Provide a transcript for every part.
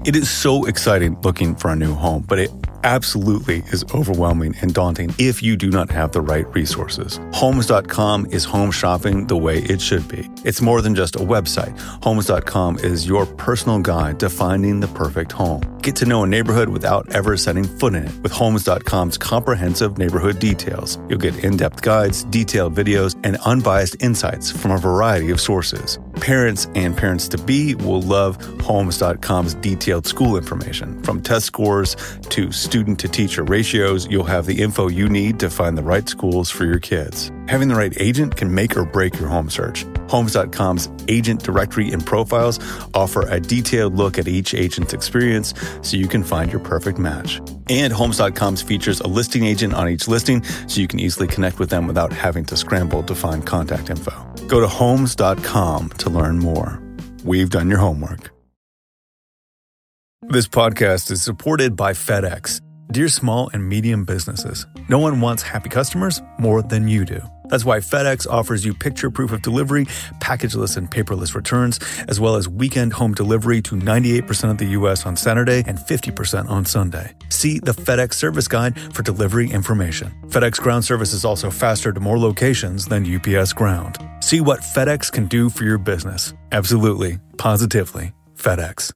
It is so exciting looking for a new home, but it absolutely is overwhelming and daunting if you do not have the right resources. Homes.com is home shopping the way it should be. It's more than just a website. Homes.com is your personal guide to finding the perfect home. Get to know a neighborhood without ever setting foot in it with Homes.com's comprehensive neighborhood details. You'll get in-depth guides, detailed videos, and unbiased insights from a variety of sources. Parents and parents-to-be will love Homes.com's detailed school information. From test scores to student-to-teacher ratios, you'll have the info you need to find the right schools for your kids. Having the right agent can make or break your home search. Homes.com's agent directory and profiles offer a detailed look at each agent's experience so you can find your perfect match. And Homes.com's features a listing agent on each listing so you can easily connect with them without having to scramble to find contact info. Go to Homes.com to learn more. We've done your homework. This podcast is supported by FedEx. Dear small and medium businesses, no one wants happy customers more than you do. That's why FedEx offers you picture proof of delivery, packageless and paperless returns, as well as weekend home delivery to 98% of the U.S. on Saturday and 50% on Sunday. See the FedEx service guide for delivery information. FedEx Ground service is also faster to more locations than UPS Ground. See what FedEx can do for your business. Absolutely, positively, FedEx.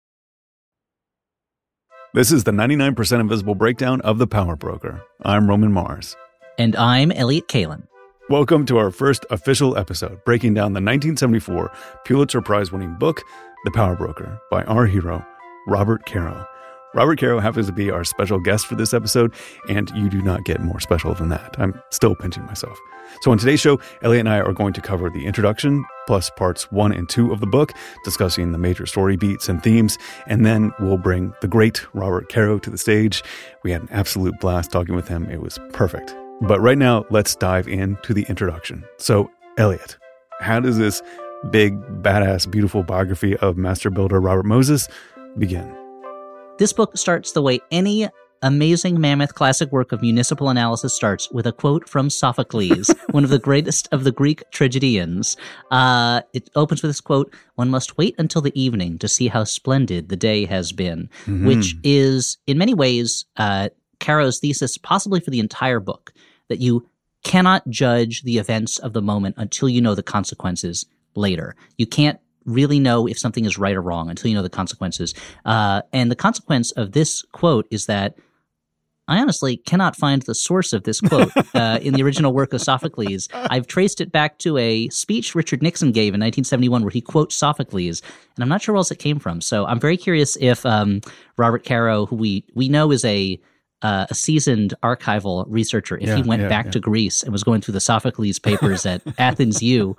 This is the 99% Invisible breakdown of The Power Broker. I'm Roman Mars. And I'm Elliot Kalin. Welcome to our first official episode, breaking down the 1974 Pulitzer Prize-winning book, The Power Broker, by our hero, Robert Caro. Robert Caro happens to be our special guest for this episode, and you do not get more special than that. I'm still pinching myself. So on today's show, Elliot and I are going to cover the introduction, plus parts 1 and 2 of the book, discussing the major story beats and themes, and then we'll bring the great Robert Caro to the stage. We had an absolute blast talking with him. It was perfect. But right now, let's dive into the introduction. So, Elliot, how does this big, badass, beautiful biography of master builder Robert Moses begin? This book starts the way any amazing mammoth classic work of municipal analysis starts, with a quote from Sophocles, one of the greatest of the Greek tragedians. It opens with this quote, "One must wait until the evening to see how splendid the day has been," which is, in many ways, Caro's thesis, possibly for the entire book, that you cannot judge the events of the moment until you know the consequences later. You can't really know if something is right or wrong until you know the consequences. And the consequence of this quote is that I honestly cannot find the source of this quote in the original work of Sophocles. I've traced it back to a speech Richard Nixon gave in 1971 where he quotes Sophocles, and I'm not sure where else it came from. So I'm very curious if Robert Caro, who we know is a seasoned archival researcher, if he went back to Greece and was going through the Sophocles papers at Athens U.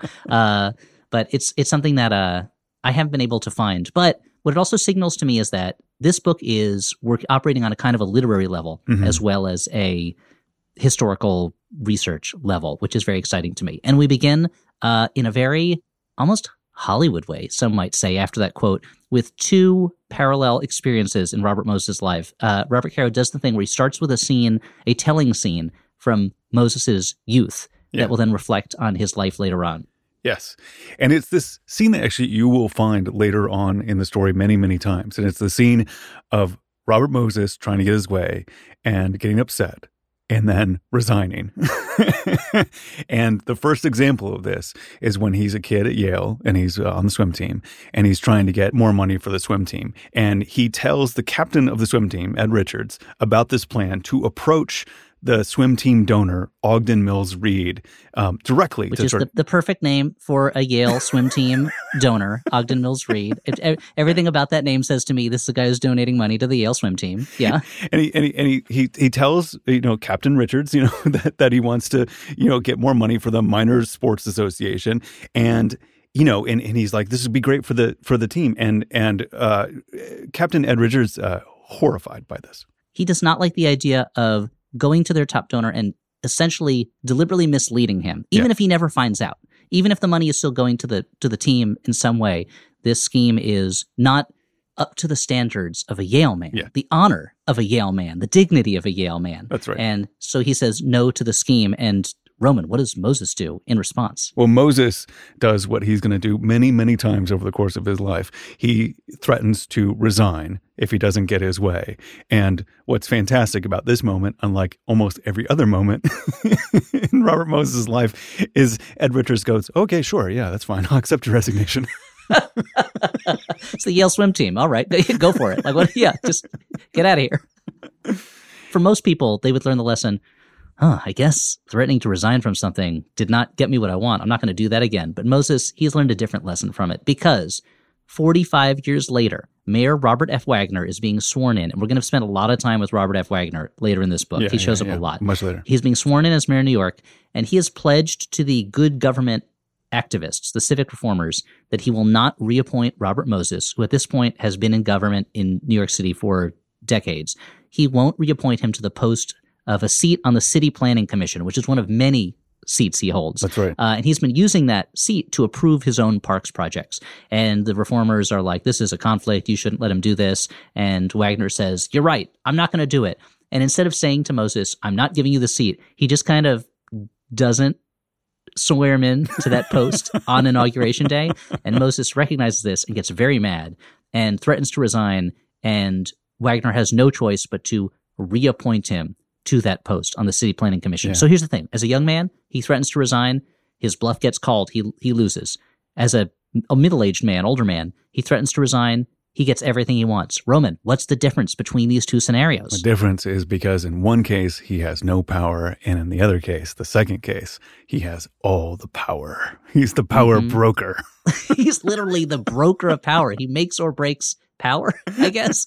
But it's something that I haven't been able to find. But what it also signals to me is that this book is operating on a kind of a literary level as well as a historical research level, which is very exciting to me. And we begin in a very almost Hollywood way, some might say, after that quote, with two parallel experiences in Robert Moses' life. Robert Caro does the thing where he starts with a telling scene from Moses' youth that will then reflect on his life later on. Yes. And it's this scene that actually you will find later on in the story many, many times. And it's the scene of Robert Moses trying to get his way and getting upset and then resigning. And the first example of this is when he's a kid at Yale and he's on the swim team and he's trying to get more money for the swim team. And he tells the captain of the swim team, Ed Richards, about this plan to approach the swim team donor, Ogden Mills Reed, directly. Which is the perfect name for a Yale swim team donor, Ogden Mills Reed. Everything about that name says to me, this is the guy who's donating money to the Yale swim team. Yeah. And he tells, Captain Richards, that he wants to, get more money for the Miners Sports Association. And, and he's like, this would be great for the team. And Captain Ed Richards, horrified by this. He does not like the idea of going to their top donor and essentially deliberately misleading him, even if he never finds out, even if the money is still going to the team in some way. This scheme is not up to the standards of a Yale man, the honor of a Yale man, the dignity of a Yale man. That's right. And so he says no to the scheme, and Roman, what does Moses do in response? Well, Moses does what he's going to do many, many times over the course of his life. He threatens to resign if he doesn't get his way. And what's fantastic about this moment, unlike almost every other moment in Robert Moses' life, is Ed Richards goes, okay, sure, yeah, that's fine. I'll accept your resignation. It's the Yale swim team. All right, go for it. Like, what? Yeah, just get out of here. For most people, they would learn the lesson, I guess threatening to resign from something did not get me what I want. I'm not going to do that again. But Moses, he's learned a different lesson from it, because 45 years later, Mayor Robert F. Wagner is being sworn in. And we're going to spend a lot of time with Robert F. Wagner later in this book. He shows up a lot. Much later. He's being sworn in as mayor of New York, and he has pledged to the good government activists, the civic reformers, that he will not reappoint Robert Moses, who at this point has been in government in New York City for decades. He won't reappoint him to the post of a seat on the City Planning Commission, which is one of many seats he holds. That's right. And he's been using that seat to approve his own parks projects. And the reformers are like, this is a conflict. You shouldn't let him do this. And Wagner says, you're right. I'm not going to do it. And instead of saying to Moses, I'm not giving you the seat, he just kind of doesn't swear him in to that post on Inauguration Day. And Moses recognizes this and gets very mad and threatens to resign. And Wagner has no choice but to reappoint him to that post on the City Planning Commission. Yeah. So here's the thing. As a young man, he threatens to resign. His bluff gets called. He loses. As a middle-aged man, older man, he threatens to resign. He gets everything he wants. Roman, what's the difference between these two scenarios? The difference is because in one case, he has no power. And in the other case, the second case, he has all the power. He's the power broker. He's literally the broker of power. He makes or breaks power, I guess.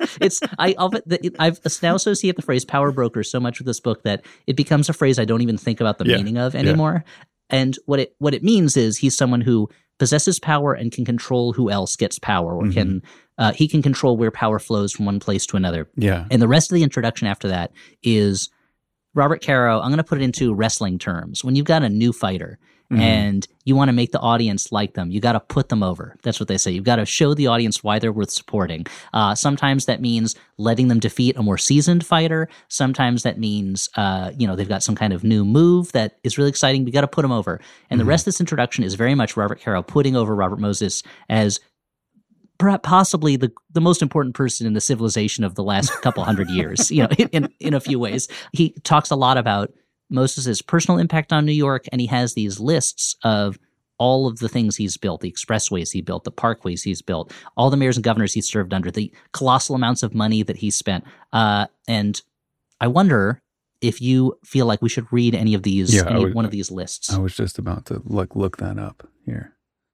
I've now associate the phrase power broker so much with this book that it becomes a phrase I don't even think about the meaning of anymore. Yeah. And what it means is he's someone who possesses power and can control who else gets power, or he can control where power flows from one place to another. Yeah. And the rest of the introduction after that is Robert Caro. I'm going to put it into wrestling terms. When you've got a new fighter and you want to make the audience like them, you got to put them over. That's what they say. You've got to show the audience why they're worth supporting. Sometimes that means letting them defeat a more seasoned fighter. Sometimes that means, they've got some kind of new move that is really exciting. We got to put them over. And the rest of this introduction is very much Robert Caro putting over Robert Moses as perhaps possibly the most important person in the civilization of the last couple hundred years, in a few ways. He talks a lot about Moses' personal impact on New York, and he has these lists of all of the things he's built, the expressways he built, the parkways he's built, all the mayors and governors he's served under, the colossal amounts of money that he's spent. And I wonder if you feel like we should read any of these, one of these lists. I was just about to look that up here.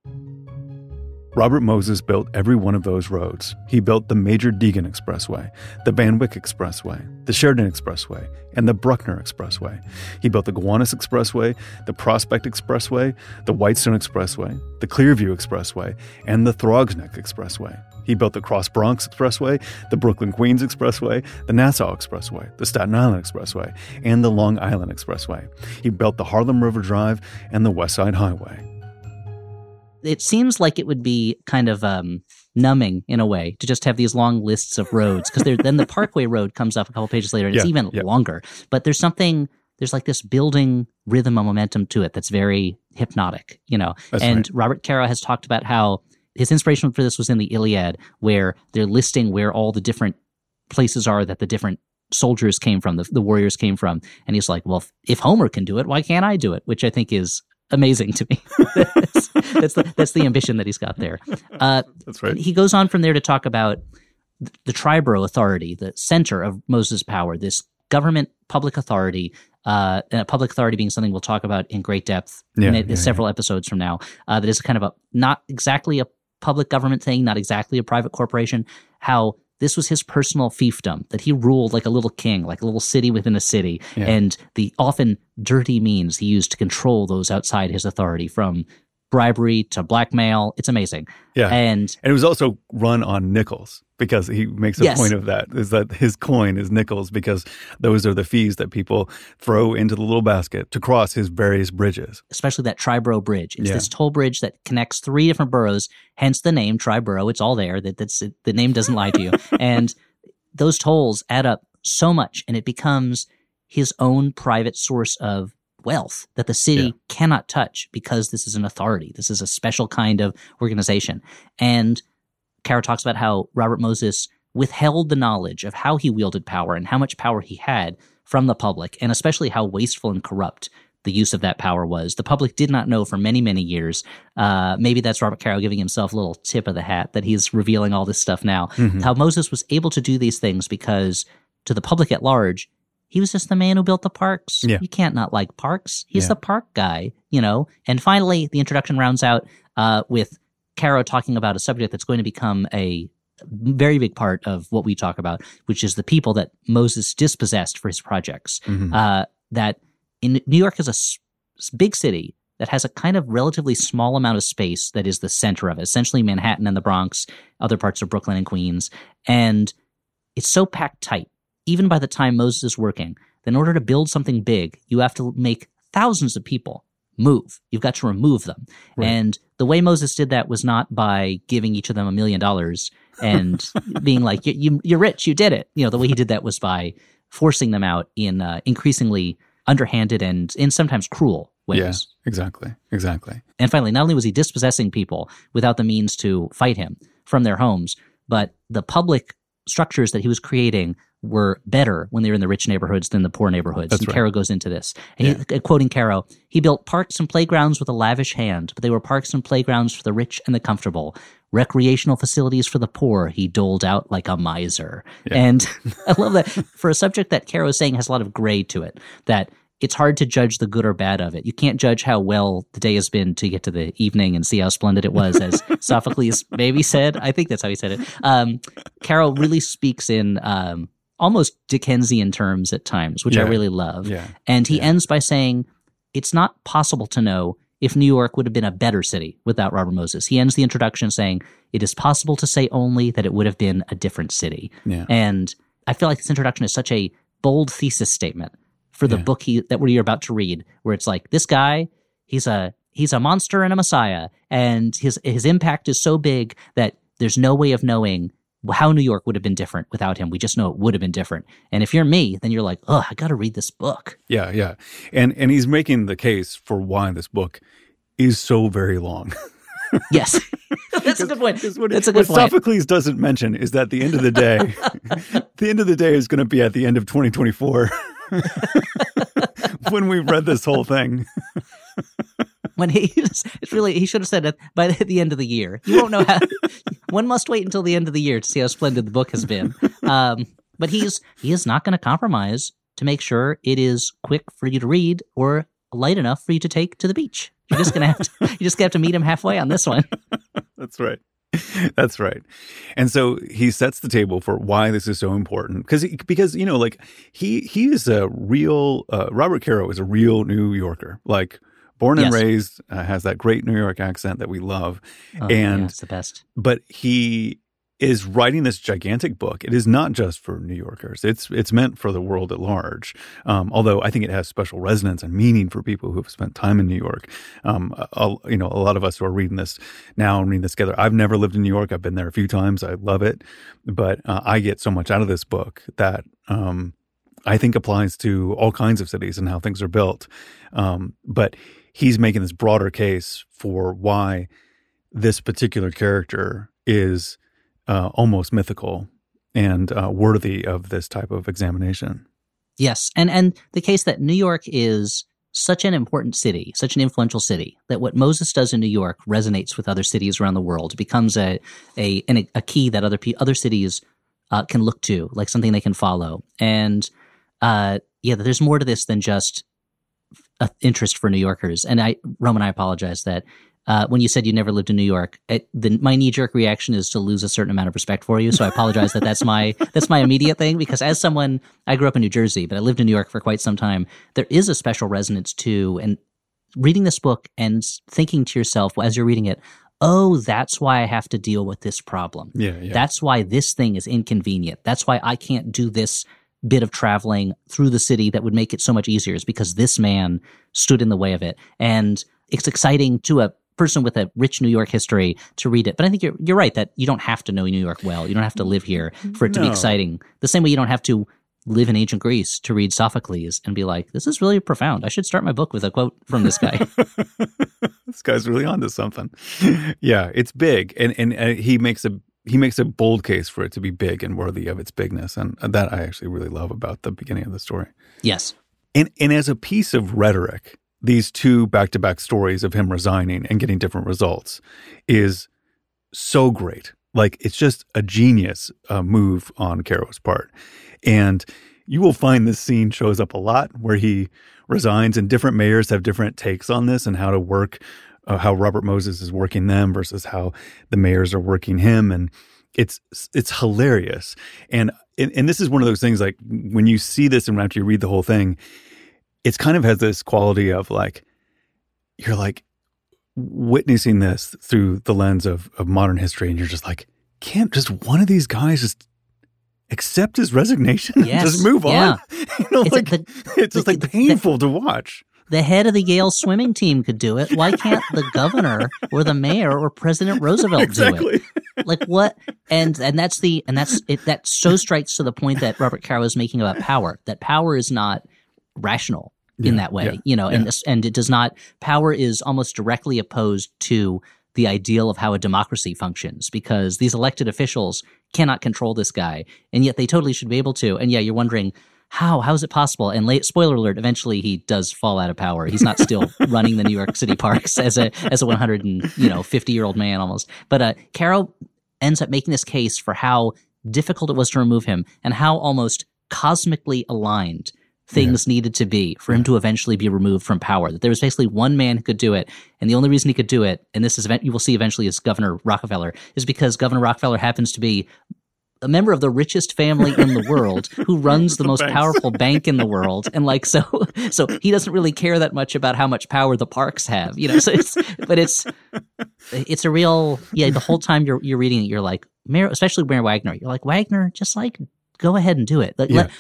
Robert Moses built every one of those roads. He built the Major Deegan Expressway, the Van Wyck Expressway, the Sheridan Expressway, and the Bruckner Expressway. He built the Gowanus Expressway, the Prospect Expressway, the Whitestone Expressway, the Clearview Expressway, and the Throgsneck Expressway. He built the Cross Bronx Expressway, the Brooklyn-Queens Expressway, the Nassau Expressway, the Staten Island Expressway, and the Long Island Expressway. He built the Harlem River Drive and the West Side Highway. It seems like it would be kind of numbing in a way to just have these long lists of roads, because then the Parkway Road comes up a couple pages later and it's even longer. But there's like this building rhythm and momentum to it that's very hypnotic, That's and right. Robert Caro has talked about how his inspiration for this was in the Iliad, where they're listing where all the different places are that the different soldiers came from, the warriors came from. And he's like, well, if Homer can do it, why can't I do it? Which I think is amazing to me. That's the ambition that he's got there. That's right. He goes on from there to talk about the Triborough Authority, the center of Moses' power, this government public authority, public authority being something we'll talk about in great depth several episodes from now, that is kind of not exactly a public government thing, not exactly a private corporation, how this was his personal fiefdom, that he ruled like a little king, like a little city within a city, and the often dirty means he used to control those outside his authority, from bribery to blackmail. It's amazing. Yeah. And it was also run on nickels, because he makes a point of that, is that his coin is nickels, because those are the fees that people throw into the little basket to cross his various bridges. Especially that Triborough Bridge. It's this toll bridge that connects 3 different boroughs, hence the name Triborough. It's all there. The name doesn't lie to you. And those tolls add up so much, and it becomes his own private source of wealth that the city cannot touch because this is an authority. This is a special kind of organization. And Caro talks about how Robert Moses withheld the knowledge of how he wielded power and how much power he had from the public, and especially how wasteful and corrupt the use of that power was. The public did not know for many, many years. Maybe that's Robert Caro giving himself a little tip of the hat that he's revealing all this stuff now. How Moses was able to do these things because to the public at large, he was just the man who built the parks. You can't not like parks. He's the park guy, you know. And finally, the introduction rounds out with Caro talking about a subject that's going to become a very big part of what we talk about, which is the people that Moses dispossessed for his projects. That in New York is a big city that has a kind of relatively small amount of space that is the center of it, essentially Manhattan and the Bronx, other parts of Brooklyn and Queens. And it's so packed tight, even by the time Moses is working, that in order to build something big, you have to make thousands of people move. You've got to remove them. Right. And the way Moses did that was not by giving each of them $1 million and being like, you're rich, you did it. You know, the way he did that was by forcing them out in increasingly underhanded and in sometimes cruel ways. Yeah, exactly. And finally, not only was he dispossessing people without the means to fight him from their homes, but the public structures that he was creating were better when they were in the rich neighborhoods than the poor neighborhoods. That's and right. Caro goes into this. And quoting Caro, he built parks and playgrounds with a lavish hand, but they were parks and playgrounds for the rich and the comfortable. Recreational facilities for the poor he doled out like a miser. And I love that for a subject that Caro is saying has a lot of gray to it, that it's hard to judge the good or bad of it. You can't judge how well the day has been to get to the evening and see how splendid it was, as Sophocles maybe said. I think that's how he said it. Caro really speaks in almost Dickensian terms at times, which I really love. And he ends by saying, it's not possible to know if New York would have been a better city without Robert Moses. He ends the introduction saying, it is possible to say only that it would have been a different city. And I feel like this introduction is such a bold thesis statement for the book that you're about to read, where it's like, this guy, he's a monster and a messiah, and his impact is so big that there's no way of knowing how New York would have been different without him. We just know it would have been different. And if you're me, then you're like, oh, I got to read this book. Yeah. And he's making the case for why this book is so very long. Yes. That's a good point. That's a good point. What Sophocles doesn't mention is that the end of the day, the end of the day is going to be at the end of 2024 when we've read this whole thing. When he should have said it by the end of the year. You won't know how. One must wait until the end of the year to see how splendid the book has been. But he is not going to compromise to make sure it is quick for you to read or light enough for you to take to the beach. You're just gonna have to meet him halfway on this one. That's right. And so he sets the table for why this is so important. Because you know, like he is a real Robert Caro is a real New Yorker. Like born and raised, has that great New York accent that we love. And it's the best. But he is writing this gigantic book. It is not just for New Yorkers. It's meant for the world at large. Although I think it has special resonance and meaning for people who have spent time in New York. A lot of us who are reading this now and reading this together. I've never lived in New York. I've been there a few times. I love it. But I get so much out of this book that I think applies to all kinds of cities and how things are built. But he's making this broader case for why this particular character is almost mythical and worthy of this type of examination. Yes, and the case that New York is such an important city, such an influential city, that what Moses does in New York resonates with other cities around the world. It becomes a key that other cities can look to, like something they can follow. And there's more to this than just interest for New Yorkers. And Roman, I apologize that when you said you never lived in New York, my knee-jerk reaction is to lose a certain amount of respect for you. So I apologize that's my immediate thing, because as someone, I grew up in New Jersey, but I lived in New York for quite some time. There is a special resonance to, and reading this book and thinking to yourself as you're reading it, oh, that's why I have to deal with this problem. Yeah. That's why this thing is inconvenient. That's why I can't do this bit of traveling through the city that would make it so much easier, is because this man stood in the way of it. And it's exciting to a person with a rich New York history to read it. But I think you're right that you don't have to know New York well. You don't have to live here for it to be exciting. The same way you don't have to live in ancient Greece to read Sophocles and be like, this is really profound. I should start my book with a quote from this guy. This guy's really onto something. Yeah, it's big. And he makes a bold case for it to be big and worthy of its bigness. And that I actually really love about the beginning of the story. Yes. And as a piece of rhetoric, these two back-to-back stories of him resigning and getting different results is so great. Like, it's just a genius move on Caro's part. And you will find this scene shows up a lot where he resigns, and different mayors have different takes on this and how to work, how Robert Moses is working them versus how the mayors are working him. And it's hilarious. And this is one of those things, like, when you see this and after you read the whole thing, it's kind of has this quality of like, you're like witnessing this through the lens of modern history. And you're just like, can't just one of these guys just accept his resignation? Yes. Just move on. You know, it's just like painful to watch. The head of the Yale swimming team could do it. Why can't the governor or the mayor or President Roosevelt do it? Like, what? And that's it. That so strikes to the point that Robert Caro is making about power. That power is not rational in that way, and it does not. Power is almost directly opposed to the ideal of how a democracy functions, because these elected officials cannot control this guy, and yet they totally should be able to. And you're wondering how is it possible? And spoiler alert, eventually he does fall out of power. He's not still running the New York City parks as a 150-year-old man almost. But Caro ends up making this case for how difficult it was to remove him and how almost cosmically aligned things needed to be for him to eventually be removed from power. That there was basically one man who could do it, and the only reason he could do it, and this is you will see eventually, is Governor Rockefeller, is because Governor Rockefeller happens to be a member of the richest family in the world who runs the most powerful bank in the world, and so he doesn't really care that much about how much power the parks have, So it's a real The whole time you're reading it, you're like, especially Mayor Wagner, you're like, Wagner, just like, go ahead and do it.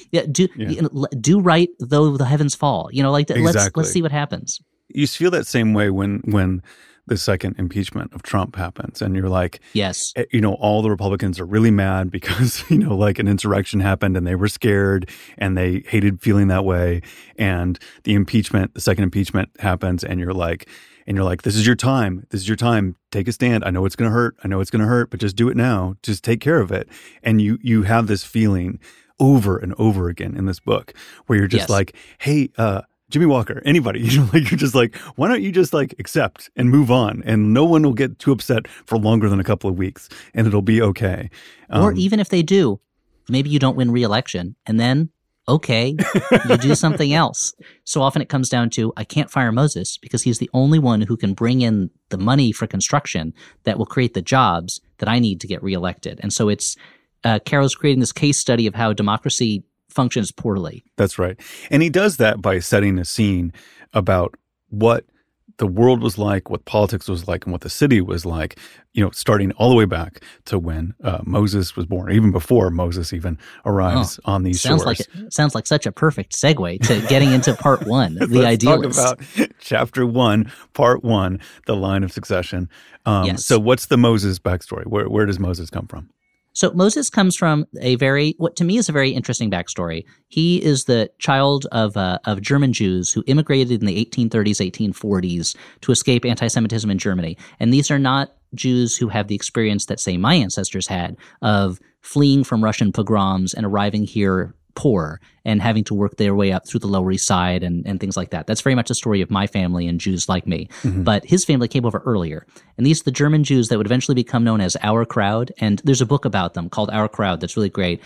Do right though the heavens fall. Exactly. Let's see what happens. You feel that same way when the second impeachment of Trump happens, and you're like, yes, all the Republicans are really mad because an insurrection happened and they were scared and they hated feeling that way, and the second impeachment happens, and you're like, this is your time. This is your time. Take a stand. I know it's going to hurt. But just do it now. Just take care of it. And you have this feeling over and over again in this book where you're just like, hey, Jimmy Walker, anybody, you're just like, why don't you just accept and move on, and no one will get too upset for longer than a couple of weeks, and it'll be okay. Or even if they do, maybe you don't win re-election, and then okay, you do something else. So often it comes down to, I can't fire Moses because he's the only one who can bring in the money for construction that will create the jobs that I need to get reelected. And so it's Caro's creating this case study of how democracy functions poorly. That's right. And he does that by setting a scene about what the world was like, what politics was like, and what the city was like, starting all the way back to when Moses was born, even before Moses even arrives on these shores. Sounds like such a perfect segue to getting into part one, the idealist. Let's talk about chapter 1, part 1, the line of succession. So what's the Moses backstory? Where does Moses come from? So Moses comes from what to me is a very interesting backstory. He is the child of German Jews who immigrated in the 1830s, 1840s to escape anti-Semitism in Germany. And these are not Jews who have the experience that, say, my ancestors had of fleeing from Russian pogroms and arriving here poor and having to work their way up through the Lower East Side and things like that. That's very much the story of my family and Jews like me. Mm-hmm. But his family came over earlier. And these are the German Jews that would eventually become known as Our Crowd. And there's a book about them called Our Crowd that's really great.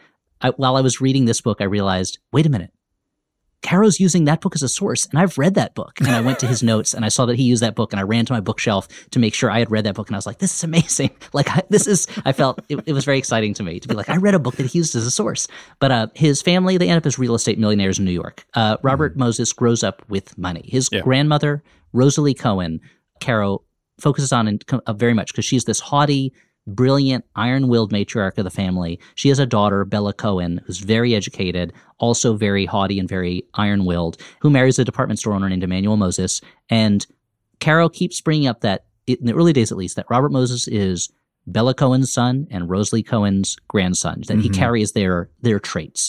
While I was reading this book, I realized, wait a minute. Caro's using that book as a source, and I've read that book. And I went to his notes, and I saw that he used that book, and I ran to my bookshelf to make sure I had read that book, and I was like, this is amazing. I felt it was very exciting to me to be like, I read a book that he used as a source. But his family, they end up as real estate millionaires in New York. Robert Moses grows up with money. His grandmother, Rosalie Cohen, Caro focuses on very much because she's this haughty, brilliant, iron-willed matriarch of the family. She has a daughter, Bella Cohen, who's very educated, also very haughty and very iron-willed, who marries a department store owner named Emmanuel Moses. And Caro keeps bringing up that, in the early days at least, that Robert Moses is Bella Cohen's son and Rosalie Cohen's grandson, that he carries their traits.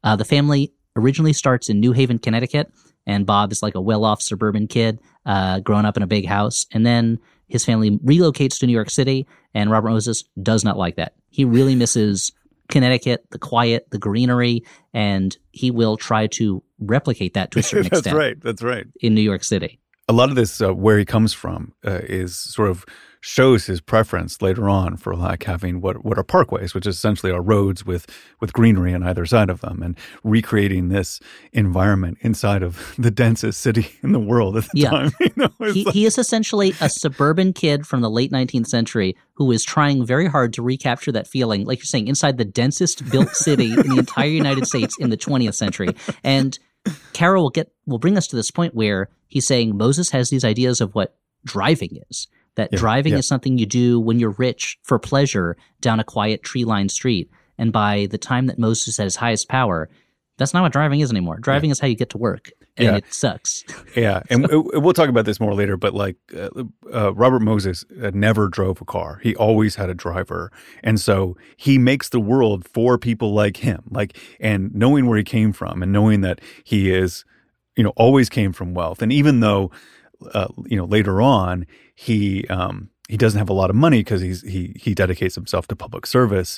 The family originally starts in New Haven, Connecticut, and Bob is like a well-off suburban kid growing up in a big house. And then his family relocates to New York City, and Robert Moses does not like that. He really misses Connecticut, the quiet, the greenery, and he will try to replicate that to a certain extent. That's right. In New York City. A lot of this, where he comes from, is sort of shows his preference later on for like having what are parkways, which essentially are roads with greenery on either side of them, and recreating this environment inside of the densest city in the world at the time. He is essentially a suburban kid from the late 19th century who is trying very hard to recapture that feeling, like you're saying, inside the densest built city in the entire United States in the 20th century. And Caro will bring us to this point where he's saying Moses has these ideas of what driving is. That driving is something you do when you're rich for pleasure down a quiet tree-lined street. And by the time that Moses is at his highest power, that's not what driving is anymore. Driving is how you get to work, and it sucks. Yeah, and we'll talk about this more later, but like Robert Moses never drove a car. He always had a driver. And so he makes the world for people like him. And knowing where he came from and knowing that he is, always came from wealth. And even though later on, he doesn't have a lot of money because he dedicates himself to public service.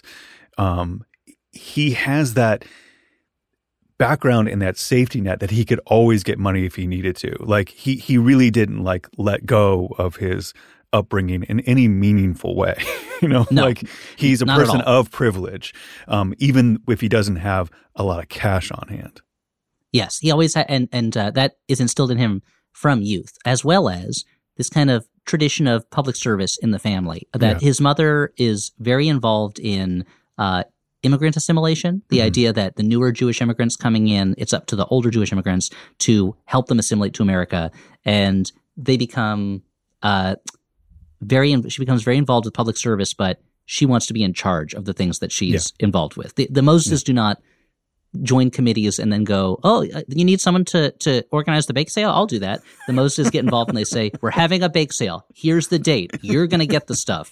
He has that background in that safety net that he could always get money if he needed to. Like he really didn't let go of his upbringing in any meaningful way. No, he's a person of privilege, even if he doesn't have a lot of cash on hand. Yes, he always had, and that is instilled in him from youth, as well as this kind of tradition of public service in the family, that his mother is very involved in immigrant assimilation, the idea that the newer Jewish immigrants coming in, it's up to the older Jewish immigrants to help them assimilate to America. And they become she becomes very involved with public service, but she wants to be in charge of the things that she's involved with. The Moses do not join committees and then go, oh, you need someone to organize the bake sale? I'll do that. The Moses get involved and they say, we're having a bake sale. Here's the date. You're going to get the stuff,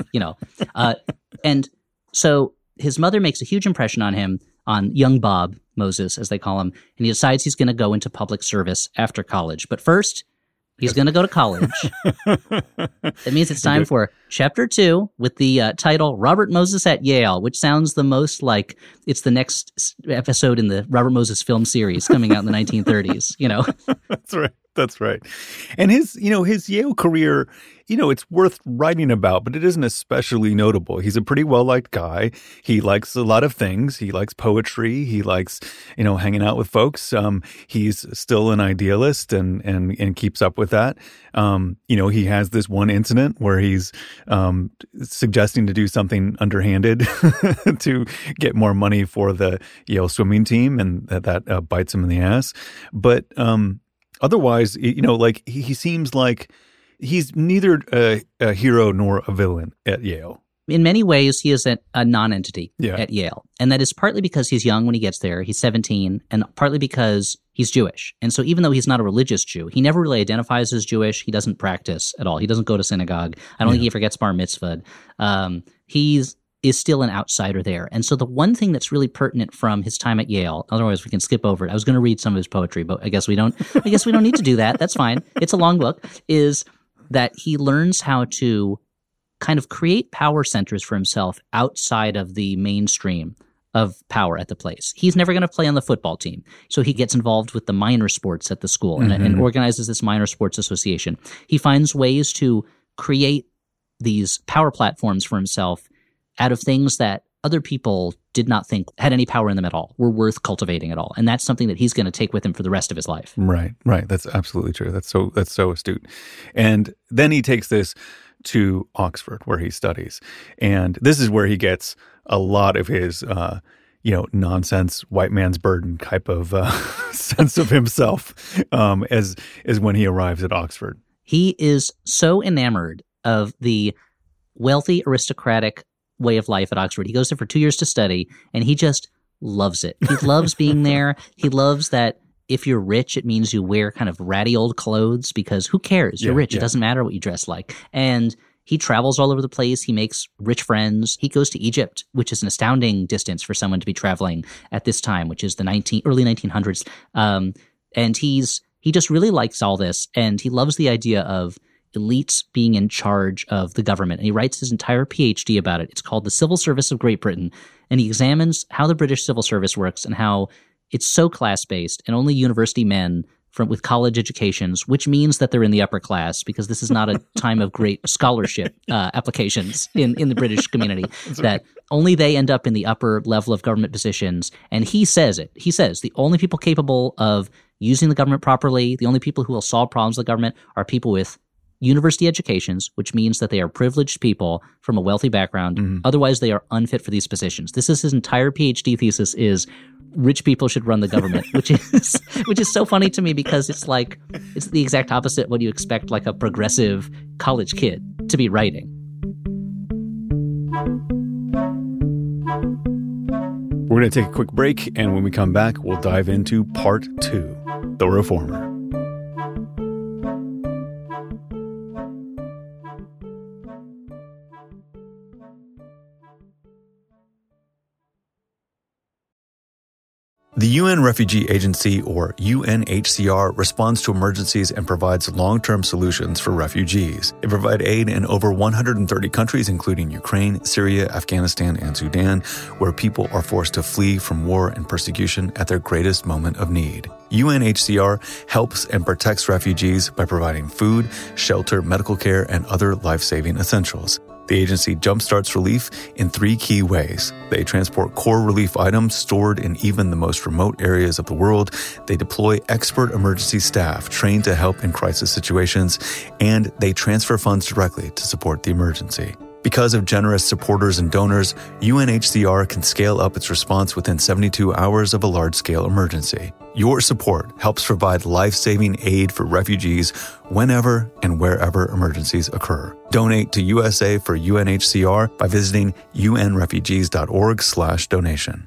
And so his mother makes a huge impression on him, on young Bob Moses, as they call him, and he decides he's going to go into public service after college. But first, he's going to go to college. That means it's time for Chapter 2 with the title Robert Moses at Yale, which sounds the most like it's the next episode in the Robert Moses film series coming out in the 1930s, That's right. And his Yale career, it's worth writing about, but it isn't especially notable. He's a pretty well-liked guy. He likes a lot of things. He likes poetry. He likes, hanging out with folks. He's still an idealist and keeps up with that. He has this one incident where he's suggesting to do something underhanded to get more money for the Yale swimming team, and that bites him in the ass. But otherwise, he seems like he's neither a hero nor a villain at Yale. In many ways, he is a non-entity at Yale. And that is partly because he's young when he gets there. He's 17, and partly because he's Jewish. And so even though he's not a religious Jew, he never really identifies as Jewish. He doesn't practice at all. He doesn't go to synagogue. I don't think he ever gets bar mitzvahed. Is still an outsider there. And so the one thing that's really pertinent from his time at Yale, otherwise we can skip over it. I was going to read some of his poetry, but I guess we don't need to do that. That's fine. It's a long book. Is that he learns how to kind of create power centers for himself outside of the mainstream of power at the place. He's never going to play on the football team. So he gets involved with the minor sports at the school and organizes this minor sports association. He finds ways to create these power platforms for himself out of things that other people did not think had any power in them at all, were worth cultivating at all. And that's something that he's going to take with him for the rest of his life. Right. That's absolutely true. That's so astute. And then he takes this to Oxford, where he studies. And this is where he gets a lot of his, nonsense, white man's burden type of sense of himself as when he arrives at Oxford. He is so enamored of the wealthy, aristocratic way of life at Oxford. He goes there for 2 years to study, and he just loves it. He loves being there. He loves that if you're rich, it means you wear kind of ratty old clothes because who cares? You're rich. It doesn't matter what you dress like. And He travels all over the place. He makes rich friends. He goes to Egypt, which is an astounding distance for someone to be traveling at this time, which is the early 1900s. And he just really likes all this, and he loves the idea of elites being in charge of the government. And he writes his entire PhD about it. It's called The Civil Service of Great Britain. And he examines how the British civil service works and how it's so class-based, and only university men with college educations, which means that they're in the upper class, because this is not a time of great scholarship applications in the British community, that only they end up in the upper level of government positions. And he says it. He says the only people capable of using the government properly, the only people who will solve problems of the government are people with university educations, which means that they are privileged people from a wealthy background. Mm-hmm. Otherwise, they are unfit for these positions. This is his entire PhD thesis is rich people should run the government, which is so funny to me, because it's the exact opposite of what you expect like a progressive college kid to be writing. We're going to take a quick break, and when we come back, we'll dive into part 2, The Reformer. The UN Refugee Agency, or UNHCR, responds to emergencies and provides long-term solutions for refugees. They provide aid in over 130 countries, including Ukraine, Syria, Afghanistan, and Sudan, where people are forced to flee from war and persecution at their greatest moment of need. UNHCR helps and protects refugees by providing food, shelter, medical care, and other life-saving essentials. The agency jumpstarts relief in 3 key ways. They transport core relief items stored in even the most remote areas of the world. They deploy expert emergency staff trained to help in crisis situations, and they transfer funds directly to support the emergency. Because of generous supporters and donors, UNHCR can scale up its response within 72 hours of a large-scale emergency. Your support helps provide life-saving aid for refugees whenever and wherever emergencies occur. Donate to USA for UNHCR by visiting unrefugees.org/donation.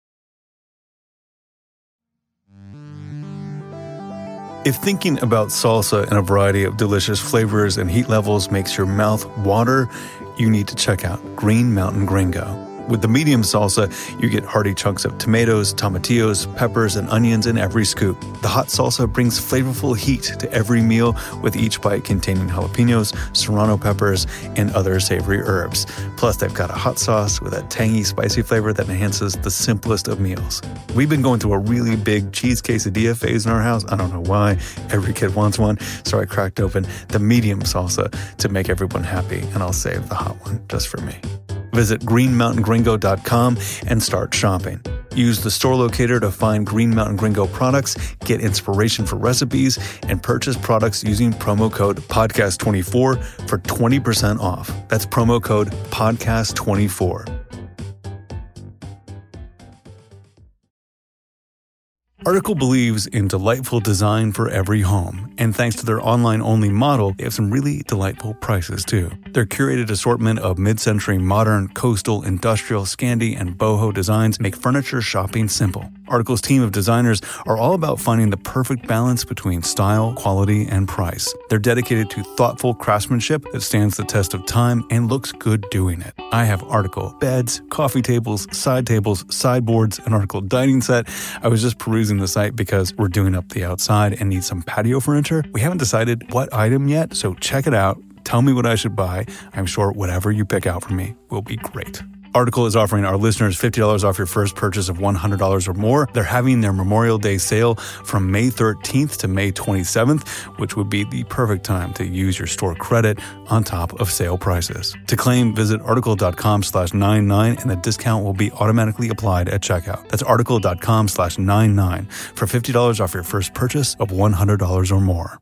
If thinking about salsa and a variety of delicious flavors and heat levels makes your mouth water, you need to check out Green Mountain Gringo. With the medium salsa, you get hearty chunks of tomatoes, tomatillos, peppers, and onions in every scoop. The hot salsa brings flavorful heat to every meal, with each bite containing jalapenos, serrano peppers, and other savory herbs. Plus, they've got a hot sauce with a tangy, spicy flavor that enhances the simplest of meals. We've been going through a really big cheese quesadilla phase in our house. I don't know why. Every kid wants one, so I cracked open the medium salsa to make everyone happy, and I'll save the hot one just for me. Visit greenmountaingringo.com and start shopping. Use the store locator to find Green Mountain Gringo products, get inspiration for recipes, and purchase products using promo code PODCAST24 for 20% off. That's promo code PODCAST24. Article believes in delightful design for every home, and thanks to their online-only model, they have some really delightful prices too. Their curated assortment of mid-century modern, coastal, industrial, Scandi, and boho designs make furniture shopping simple. Article's team of designers are all about finding the perfect balance between style, quality, and price. They're dedicated to thoughtful craftsmanship that stands the test of time and looks good doing it. I have Article beds, coffee tables, sideboards, an Article dining set. I was just perusing the site because we're doing up the outside and need some patio furniture. We haven't decided what item yet, so check it out. Tell me what I should buy. I'm sure whatever you pick out for me will be great. Article is offering our listeners $50 off your first purchase of $100 or more. They're having their Memorial Day sale from May 13th to May 27th, which would be the perfect time to use your store credit on top of sale prices. To claim, visit article.com/99 and the discount will be automatically applied at checkout. That's article.com/99 for $50 off your first purchase of $100 or more.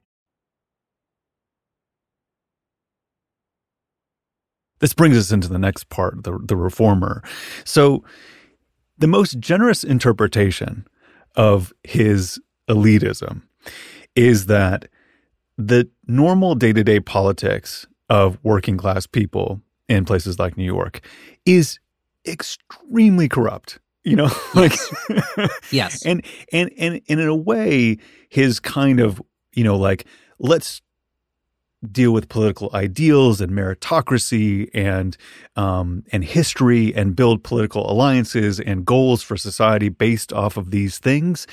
This brings us into the next part, the reformer. So the most generous interpretation of his elitism is that the normal day-to-day politics of working class people in places like New York is extremely corrupt. You know, like, yes. And in a way, his kind of, you know, like, let's deal with political ideals and meritocracy and history and build political alliances and goals for society based off of these things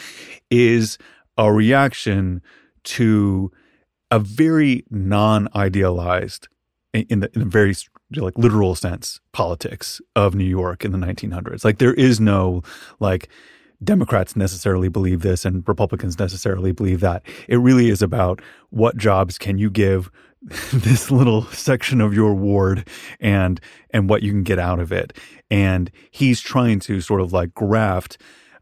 is a reaction to a very non-idealized, in a very like literal sense, politics of New York in the 1900s. Like there is no like Democrats necessarily believe this and Republicans necessarily believe that. It really is about what jobs can you give this little section of your ward and what you can get out of it. And he's trying to sort of like graft,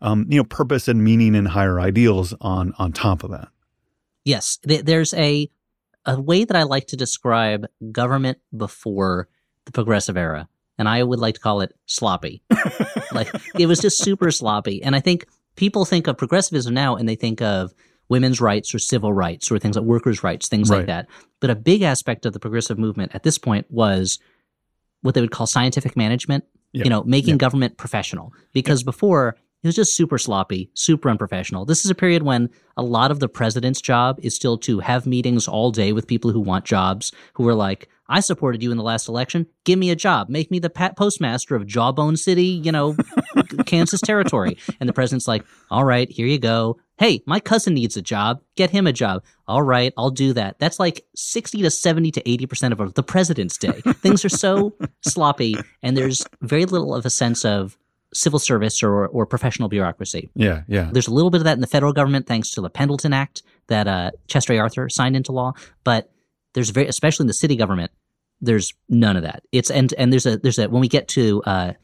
purpose and meaning and higher ideals on top of that. Yes, there's a way that I like to describe government before the progressive era, and I would like to call it sloppy. Like it was just super sloppy. And I think people think of progressivism now and they think of women's rights or civil rights or things like workers' rights, things like that. But a big aspect of the progressive movement at this point was what they would call scientific management, making government professional. Because before, it was just super sloppy, super unprofessional. This is a period when a lot of the president's job is still to have meetings all day with people who want jobs, who are like, I supported you in the last election. Give me a job. Make me the postmaster of Jawbone City, Kansas Territory. And the president's like, all right, here you go. Hey, my cousin needs a job. Get him a job. All right, I'll do that. That's like 60 to 70 to 80% of the president's day. Things are so sloppy, and there's very little of a sense of civil service or professional bureaucracy. Yeah. There's a little bit of that in the federal government thanks to the Pendleton Act that Chester A. Arthur signed into law, but there's especially in the city government, there's none of that. And there's a when we get to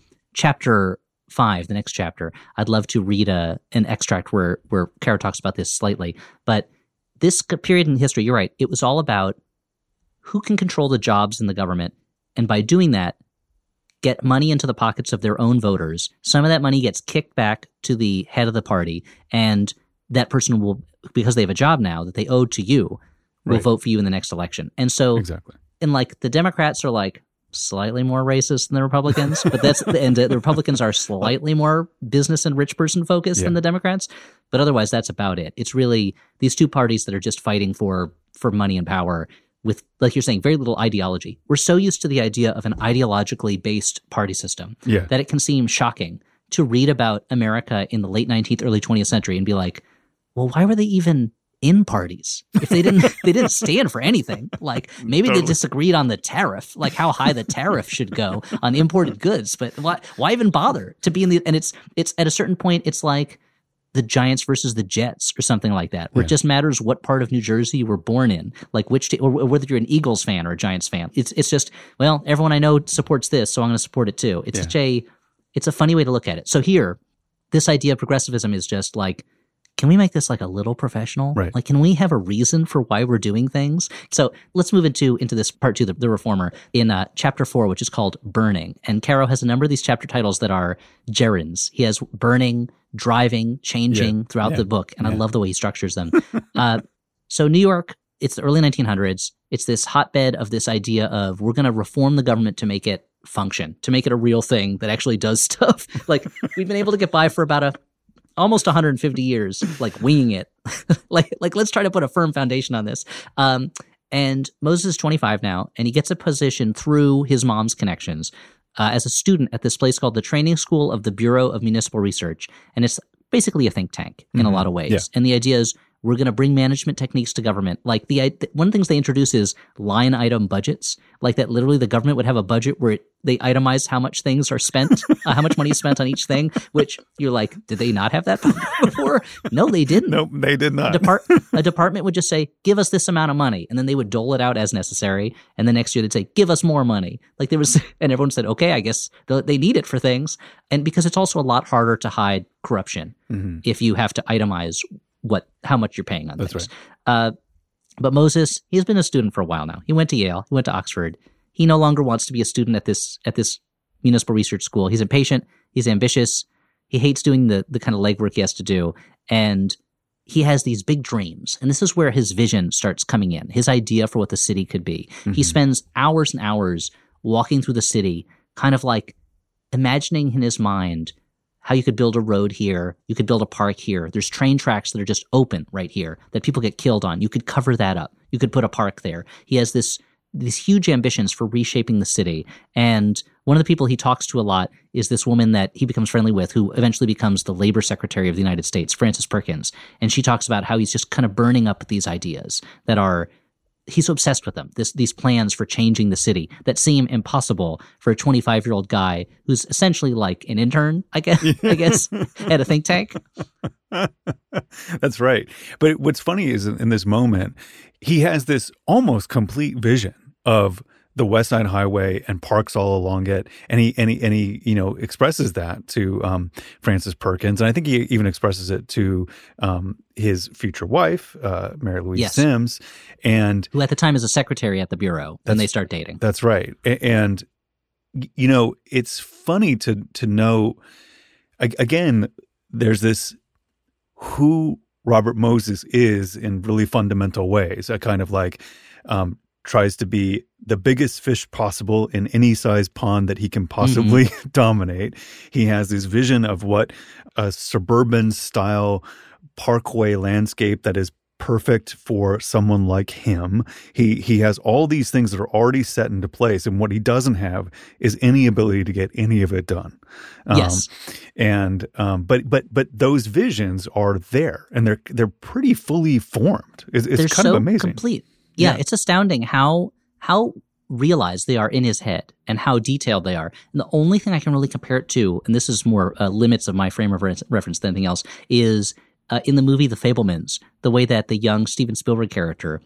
chapter 5, the next chapter, I'd love to read an extract where Caro talks about this slightly. But this period in history, you're right, it was all about who can control the jobs in the government, and by doing that, get money into the pockets of their own voters. Some of that money gets kicked back to the head of the party, and that person will, because they have a job now that they owe to you, will vote for you in the next election. And so, and like the Democrats are like slightly more racist than the Republicans, but the Republicans are slightly more business and rich person focused than the Democrats. But otherwise, that's about it. It's really these two parties that are just fighting for money and power, with, like you're saying, very little ideology. We're so used to the idea of an ideologically based party system that it can seem shocking to read about America in the late 19th, early 20th century and be like, well, why were they even in parties if they didn't stand for anything? Like maybe they disagreed on the tariff, like how high the tariff should go on imported goods, but why even bother to be in the, and it's at a certain point, it's like the Giants versus the Jets or something like that, where it just matters what part of New Jersey you were born in, like which or whether you're an Eagles fan or a Giants fan. It's just, well, everyone I know supports this, so I'm going to support it too. It's it's a funny way to look at it. So here, this idea of progressivism is just like, can we make this like a little professional? Right. Like, can we have a reason for why we're doing things? So let's move into this part 2, the Reformer, in chapter 4, which is called Burning. And Caro has a number of these chapter titles that are gerunds. He has burning, driving, changing throughout the book. And I love the way he structures them. So New York, it's the early 1900s. It's this hotbed of this idea of we're going to reform the government to make it function, to make it a real thing that actually does stuff. Like we've been able to get by for about almost 150 years, like winging it. like let's try to put a firm foundation on this. And Moses is 25 now, and he gets a position through his mom's connections as a student at this place called the Training School of the Bureau of Municipal Research. And it's basically a think tank in a lot of ways. Yeah. And the idea is we're going to bring management techniques to government. Like one of the things they introduce is line item budgets, like that literally the government would have a budget where they itemize how much things are spent, how much money is spent on each thing, which you're like, did they not have that before? No, they didn't. Nope, they did not. A department would just say, give us this amount of money. And then they would dole it out as necessary. And the next year they'd say, give us more money. Like there was, and everyone said, okay, I guess they need it for things. And because it's also a lot harder to hide corruption if you have to itemize how much you're paying on things. That's right. But Moses, he's been a student for a while now. He went to Yale. He went to Oxford. He no longer wants to be a student at this municipal research school. He's impatient. He's ambitious. He hates doing the kind of legwork he has to do. And he has these big dreams. And this is where his vision starts coming in, his idea for what the city could be. He spends hours and hours walking through the city, kind of like imagining in his mind how you could build a road here. You could build a park here. There's train tracks that are just open right here that people get killed on. You could cover that up. You could put a park there. He has these huge ambitions for reshaping the city. And one of the people he talks to a lot is this woman that he becomes friendly with, who eventually becomes the Labor Secretary of the United States, Frances Perkins. And she talks about how he's just kind of burning up these ideas that are, he's obsessed with them, these plans for changing the city that seem impossible for a 25-year-old guy who's essentially like an intern, I guess, at a think tank. That's right. But what's funny is in this moment, he has this almost complete vision of the West Side Highway and parks all along it, and he expresses that to Frances Perkins, and I think he even expresses it to his future wife, Mary Louise Sims, and who at the time is a secretary at the bureau, and they start dating. That's right, and it's funny to know again. There's this who Robert Moses is in really fundamental ways. A kind of like tries to be the biggest fish possible in any size pond that he can possibly dominate. He has this vision of what a suburban style parkway landscape that is perfect for someone like him. He has all these things that are already set into place, and what he doesn't have is any ability to get any of it done. Yes. And but those visions are there, and they're pretty fully formed. It's kind so of amazing. Complete. Yeah, it's astounding how realized they are in his head and how detailed they are. And the only thing I can really compare it to, and this is more limits of my frame of reference than anything else, is in the movie The Fabelmans, the way that the young Steven Spielberg character,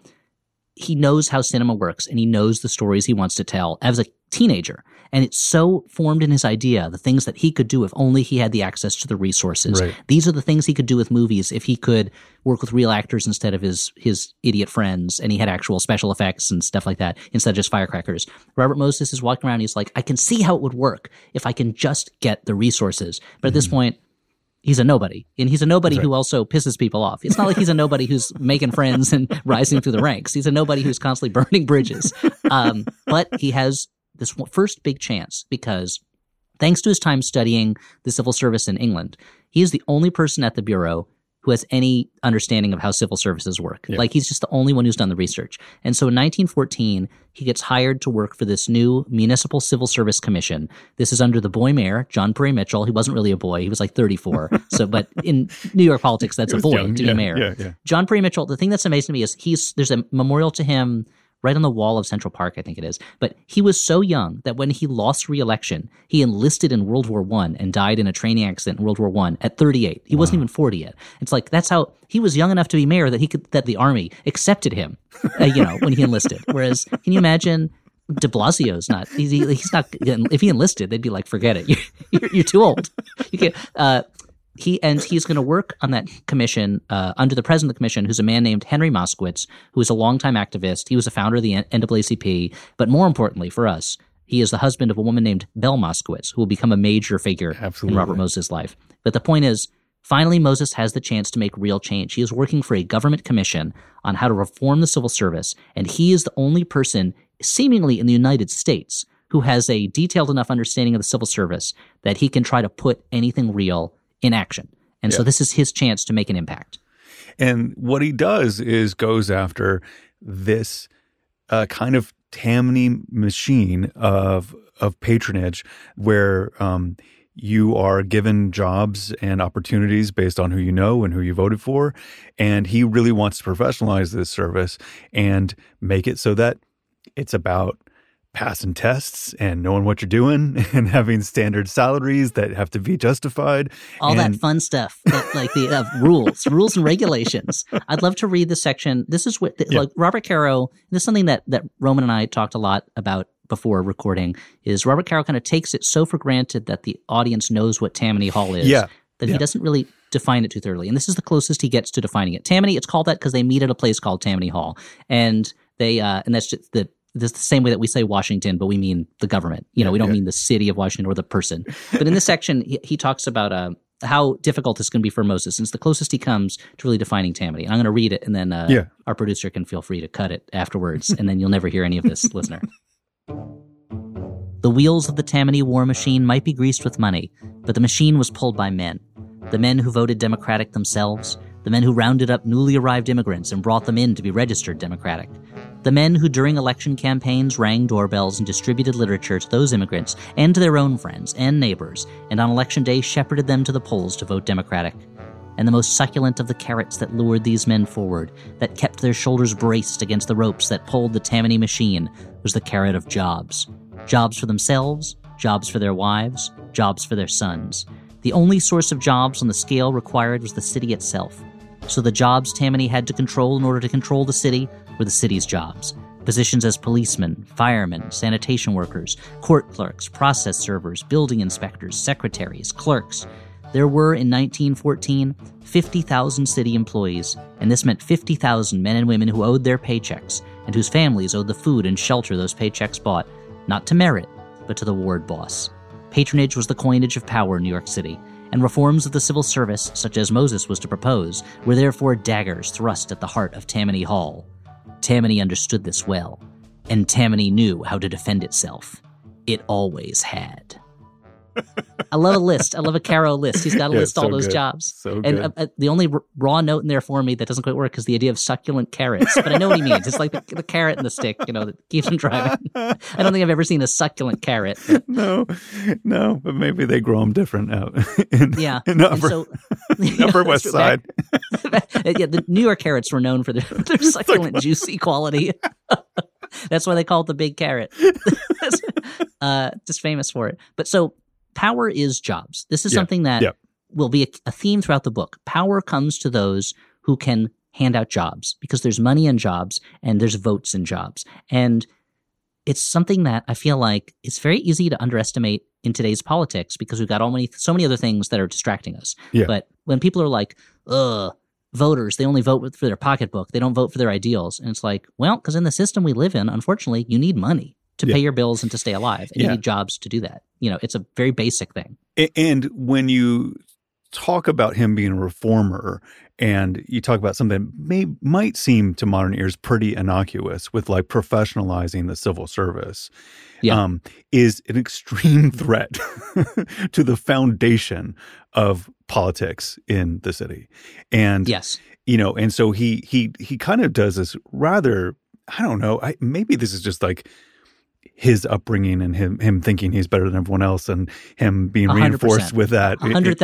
he knows how cinema works and he knows the stories he wants to tell as a teenager. And it's so formed in his idea, the things that he could do if only he had the access to the resources. Right. These are the things he could do with movies if he could work with real actors instead of his idiot friends, and he had actual special effects and stuff like that instead of just firecrackers. Robert Moses is walking around, he's like, I can see how it would work if I can just get the resources. But at this point, he's a nobody. And he's a nobody who also pisses people off. It's not like he's a nobody who's making friends and rising through the ranks. He's a nobody who's constantly burning bridges. But he has this first big chance because thanks to his time studying the civil service in England, he is the only person at the Bureau who has any understanding of how civil services work. Yeah. Like, he's just the only one who's done the research. And so in 1914, he gets hired to work for this new Municipal Civil Service Commission. This is under the boy mayor, John Perry Mitchell. He wasn't really a boy. He was like 34. But in New York politics, that's a boy young, to be mayor. Yeah. John Perry Mitchell, the thing that's amazing to me is there's a memorial to him right on the wall of Central Park, I think it is. But he was so young that when he lost re-election, he enlisted in World War I and died in a training accident in World War I at 38. He wasn't even 40 yet. It's like, that's how he was young enough to be mayor that the army accepted him, when he enlisted. Whereas, can you imagine de Blasio's not, he's not, if he enlisted, they'd be like, forget it. You're too old. You can't, he's going to work on that commission under the president of the commission, who's a man named Henry Moskowitz, who is a longtime activist. He was a founder of the NAACP. But more importantly for us, he is the husband of a woman named Belle Moskowitz, who will become a major figure in Robert Moses' life. But the point is, finally, Moses has the chance to make real change. He is working for a government commission on how to reform the civil service, and he is the only person, seemingly in the United States, who has a detailed enough understanding of the civil service that he can try to put anything real in action. And so this is his chance to make an impact. And what he does is goes after this kind of Tammany machine of patronage where you are given jobs and opportunities based on who you know and who you voted for. And he really wants to professionalize this service and make it so that it's about passing tests and knowing what you're doing and having standard salaries that have to be justified. All that fun stuff, like the rules and regulations. I'd love to read this section. This is what, like Robert Caro, this is something that Roman and I talked a lot about before recording, is Robert Caro kind of takes it so for granted that the audience knows what Tammany Hall is. That he doesn't really define it too thoroughly. And this is the closest he gets to defining it. Tammany, it's called that because they meet at a place called Tammany Hall. And they, and that's just this is the same way that we say Washington, but we mean the government. We don't mean the city of Washington or the person. But in this section, he talks about how difficult this can be for Moses. And it's the closest he comes to really defining Tammany. And I'm going to read it, and then our producer can feel free to cut it afterwards, and then you'll never hear any of this, listener. The wheels of the Tammany war machine might be greased with money, but the machine was pulled by men. The men who voted Democratic themselves, the men who rounded up newly arrived immigrants and brought them in to be registered Democratic, the men who during election campaigns rang doorbells and distributed literature to those immigrants and to their own friends and neighbors, and on Election Day shepherded them to the polls to vote Democratic. And the most succulent of the carrots that lured these men forward, that kept their shoulders braced against the ropes that pulled the Tammany machine, was the carrot of jobs. Jobs for themselves, jobs for their wives, jobs for their sons. The only source of jobs on the scale required was the city itself. So the jobs Tammany had to control in order to control the city were the city's jobs. Positions as policemen, firemen, sanitation workers, court clerks, process servers, building inspectors, secretaries, clerks. There were, in 1914, 50,000 city employees, and this meant 50,000 men and women who owed their paychecks, and whose families owed the food and shelter those paychecks bought, not to merit, but to the ward boss. Patronage was the coinage of power in New York City, and reforms of the civil service, such as Moses was to propose, were therefore daggers thrust at the heart of Tammany Hall. Tammany understood this well, and Tammany knew how to defend itself. It always had. I love a list. I love a Caro list. He's got to list all those jobs. So and the only raw note in there for me that doesn't quite work is the idea of succulent carrots. But I know what he means. It's like the carrot and the stick, that keeps him driving. I don't think I've ever seen a succulent carrot. No, but maybe they grow them different out in Upper West Side. Yeah, the New York carrots were known for their succulent, juicy quality. That's why they call it the big carrot. Just famous for it. But so power is jobs. This is something that will be a theme throughout the book. Power comes to those who can hand out jobs because there's money in jobs and there's votes in jobs. And it's something that I feel like it's very easy to underestimate in today's politics because we've got so many other things that are distracting us. Yeah. But when people are like, voters, they only vote for their pocketbook. They don't vote for their ideals. And it's like, well, because in the system we live in, unfortunately, you need money to pay your bills and to stay alive. And you need jobs to do that. It's a very basic thing. And when you talk about him being a reformer and you talk about something that might seem to modern ears pretty innocuous with like professionalizing the civil service, is an extreme threat to the foundation of politics in the city. And, and so he kind of does this rather, I don't know, maybe this is just like his upbringing and him thinking he's better than everyone else and him being 100%. Reinforced with that.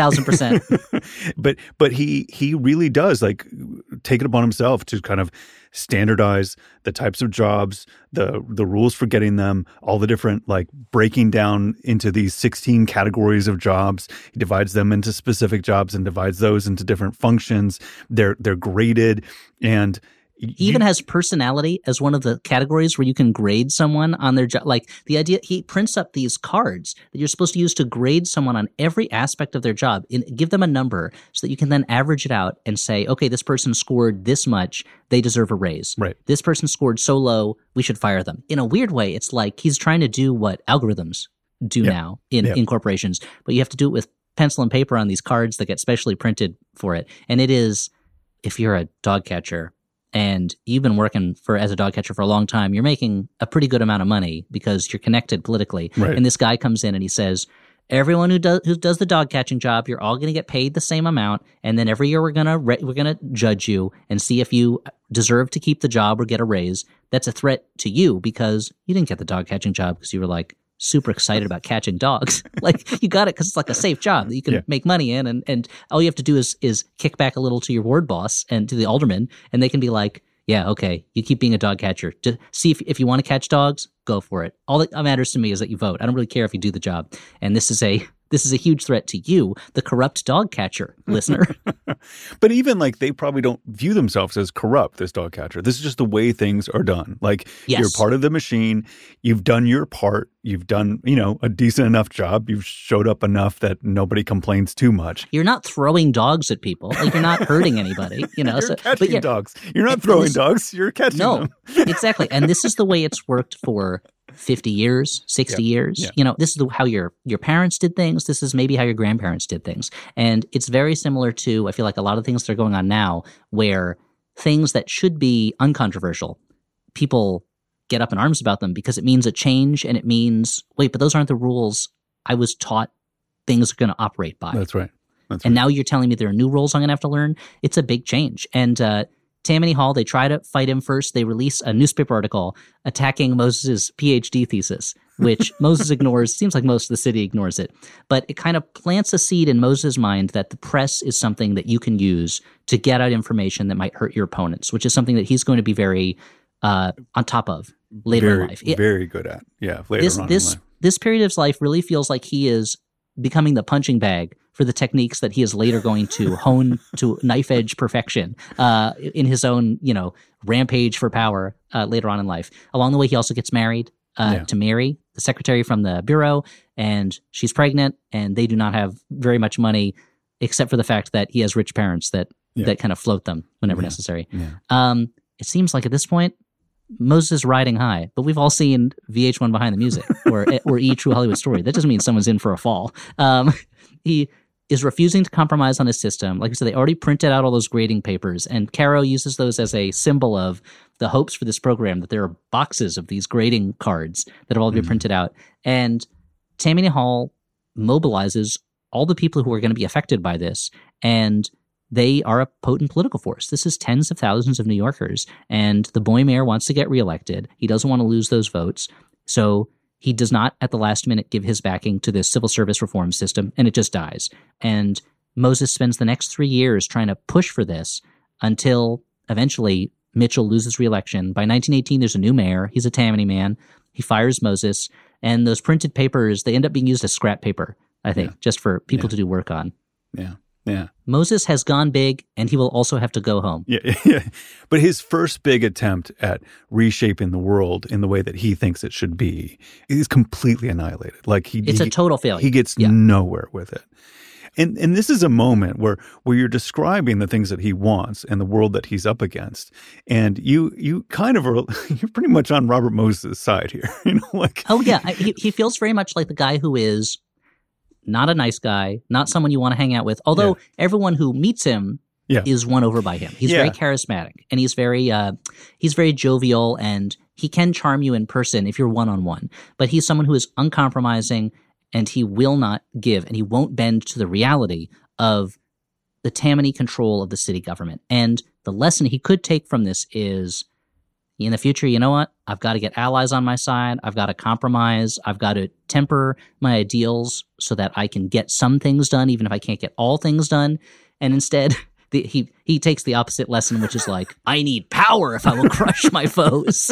100,000%. But he really does like take it upon himself to kind of standardize the types of jobs, the rules for getting them, all the different like breaking down into these 16 categories of jobs. He divides them into specific jobs and divides those into different functions. They're graded and he even has personality as one of the categories where you can grade someone on their job. Like the idea, he prints up these cards that you're supposed to use to grade someone on every aspect of their job and give them a number so that you can then average it out and say, okay, this person scored this much, they deserve a raise. Right. This person scored so low, we should fire them. In a weird way, it's like he's trying to do what algorithms do now in corporations, but you have to do it with pencil and paper on these cards that get specially printed for it. And it is, if you're a dog catcher, and you've been working as a dog catcher for a long time, you're making a pretty good amount of money because you're connected politically. Right. And this guy comes in and he says, everyone who does the dog catching job, you're all going to get paid the same amount. And then every year we're going to judge you and see if you deserve to keep the job or get a raise. That's a threat to you because you didn't get the dog catching job because you were like super excited about catching dogs. Like you got it because it's like a safe job that you can make money in. And all you have to do is kick back a little to your ward boss and to the alderman. And they can be like, yeah, okay, you keep being a dog catcher. Just see if you want to catch dogs, go for it. All that matters to me is that you vote. I don't really care if you do the job. And this is a huge threat to you, the corrupt dog catcher, listener. But even like they probably don't view themselves as corrupt, this dog catcher. This is just the way things are done. Like you're part of the machine. You've done your part. You've done, a decent enough job. You've showed up enough that nobody complains too much. You're not throwing dogs at people. Like you're not hurting anybody, You're catching dogs. You're not throwing dogs. You're catching them. Exactly. And this is the way it's worked for 50 years, 60 years. Yeah. This is how your parents did things. This is maybe how your grandparents did things. And it's very similar to, I feel like a lot of things that are going on now where things that should be uncontroversial, people get up in arms about them because it means a change, and it means, wait, but those aren't the rules I was taught things are going to operate by. That's right. And now you're telling me there are new rules I'm going to have to learn? It's a big change. And Tammany Hall, they try to fight him first. They release a newspaper article attacking Moses' PhD thesis, which Moses ignores. Seems like most of the city ignores it. But it kind of plants a seed in Moses' mind that the press is something that you can use to get out information that might hurt your opponents, which is something that he's going to be very on top of later in life. Very good at. Yeah, later on in life. This period of his life really feels like he is becoming the punching bag for the techniques that he is later going to hone to knife edge perfection in his own, rampage for power later on in life. Along the way, he also gets married to Mary, the secretary from the bureau, and she's pregnant, and they do not have very much money, except for the fact that he has rich parents that kind of float them whenever necessary. Yeah. It seems like at this point, Moses is riding high, but we've all seen VH1 Behind the Music or E! True Hollywood Story. That doesn't mean someone's in for a fall. He is refusing to compromise on his system. Like I said, they already printed out all those grading papers, and Caro uses those as a symbol of the hopes for this program, that there are boxes of these grading cards that have all been printed out. And Tammany Hall mobilizes all the people who are going to be affected by this, and they are a potent political force. This is tens of thousands of New Yorkers, and the boy mayor wants to get reelected. He doesn't want to lose those votes, so he does not, at the last minute, give his backing to this civil service reform system, and it just dies. And Moses spends the next 3 years trying to push for this until eventually Mitchell loses re-election. By 1918, there's a new mayor. He's a Tammany man. He fires Moses, and those printed papers, they end up being used as scrap paper, I think, just for people to do work on. Yeah. Yeah. Moses has gone big, and he will also have to go home. Yeah. But his first big attempt at reshaping the world in the way that he thinks it should be is completely annihilated. Like it's a total failure. He gets nowhere with it. And this is a moment where you're describing the things that he wants and the world that he's up against. And you kind of are, you're pretty much on Robert Moses' side here. Oh, yeah. He feels very much like the guy who is not a nice guy, not someone you want to hang out with. Although everyone who meets him is won over by him. He's very charismatic, and he's very jovial, and he can charm you in person if you're one-on-one. But he's someone who is uncompromising, and he will not give, and he won't bend to the reality of the Tammany control of the city government. And the lesson he could take from this is, in the future, you know what? I've got to get allies on my side. I've got to compromise. I've got to temper my ideals so that I can get some things done, even if I can't get all things done. And instead, he takes the opposite lesson, which is like, I need power if I will crush my foes.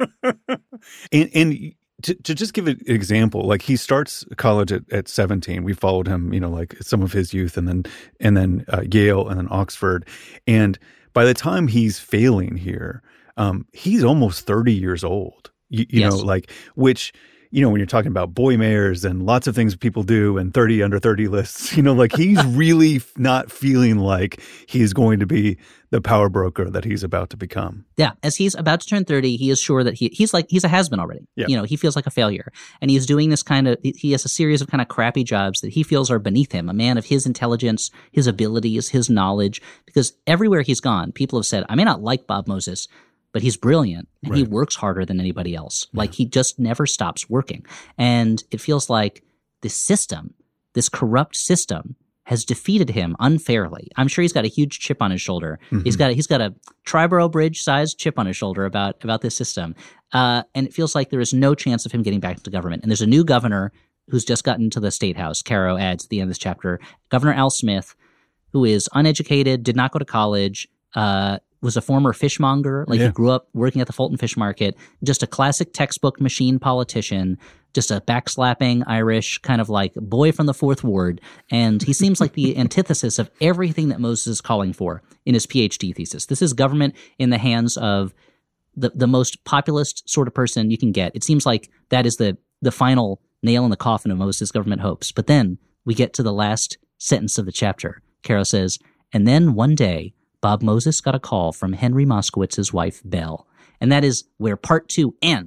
And to just give an example, like he starts college at 17. We followed him, like some of his youth, and then Yale, and then Oxford. And by the time he's failing here, he's almost 30 years old, you know, like, which, when you're talking about boy mayors and lots of things people do and 30 under 30 lists, like he's really not feeling like he's going to be the power broker that he's about to become. Yeah. As he's about to turn 30, he is sure that he's a has-been already. Yeah. He feels like a failure. And he's doing this he has a series of kind of crappy jobs that he feels are beneath him, a man of his intelligence, his abilities, his knowledge, because everywhere he's gone, people have said, I may not like Bob Moses, but he's brilliant, and he works harder than anybody else. Yeah. Like, he just never stops working. And it feels like this system, this corrupt system, has defeated him unfairly. I'm sure he's got a huge chip on his shoulder. Mm-hmm. He's got a Triborough Bridge-sized chip on his shoulder about this system. And it feels like there is no chance of him getting back to government. And there's a new governor who's just gotten to the State House, Caro adds at the end of this chapter, Governor Al Smith, who is uneducated, did not go to college, was a former fishmonger. Like, he grew up working at the Fulton Fish Market, just a classic textbook machine politician, just a backslapping Irish kind of like boy from the Fourth Ward. And he seems like the antithesis of everything that Moses is calling for in his PhD thesis. This is government in the hands of the most populist sort of person you can get. It seems like that is the final nail in the coffin of Moses' government hopes. But then we get to the last sentence of the chapter. Caro says, and then one day, Bob Moses got a call from Henry Moskowitz's wife, Belle. And that is where part 2 ends.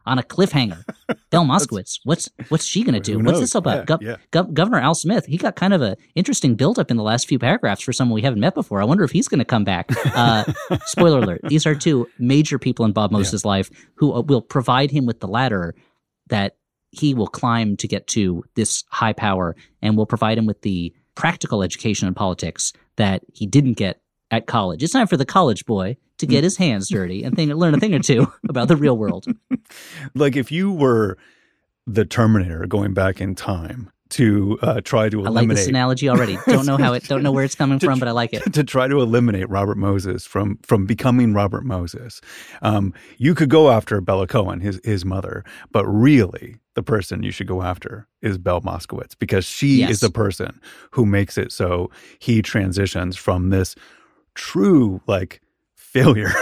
on a cliffhanger. Belle Moskowitz, what's she going to do? What's this about? Governor Al Smith, he got kind of an interesting buildup in the last few paragraphs for someone we haven't met before. I wonder if he's going to come back. Spoiler alert, these are two major people in Bob Moses' life who will provide him with the ladder that he will climb to get to this high power, and will provide him with the practical education in politics that he didn't get at college. It's time for the college boy to get his hands dirty and learn a thing or two about the real world. Like if you were the Terminator going back in time to try to eliminate. I like this analogy already. Don't know where it's coming from, but I like it. To try to eliminate Robert Moses from becoming Robert Moses. You could go after Bella Cohen, his mother, but really the person you should go after is Belle Moskowitz, because she is the person who makes it so he transitions from this true failure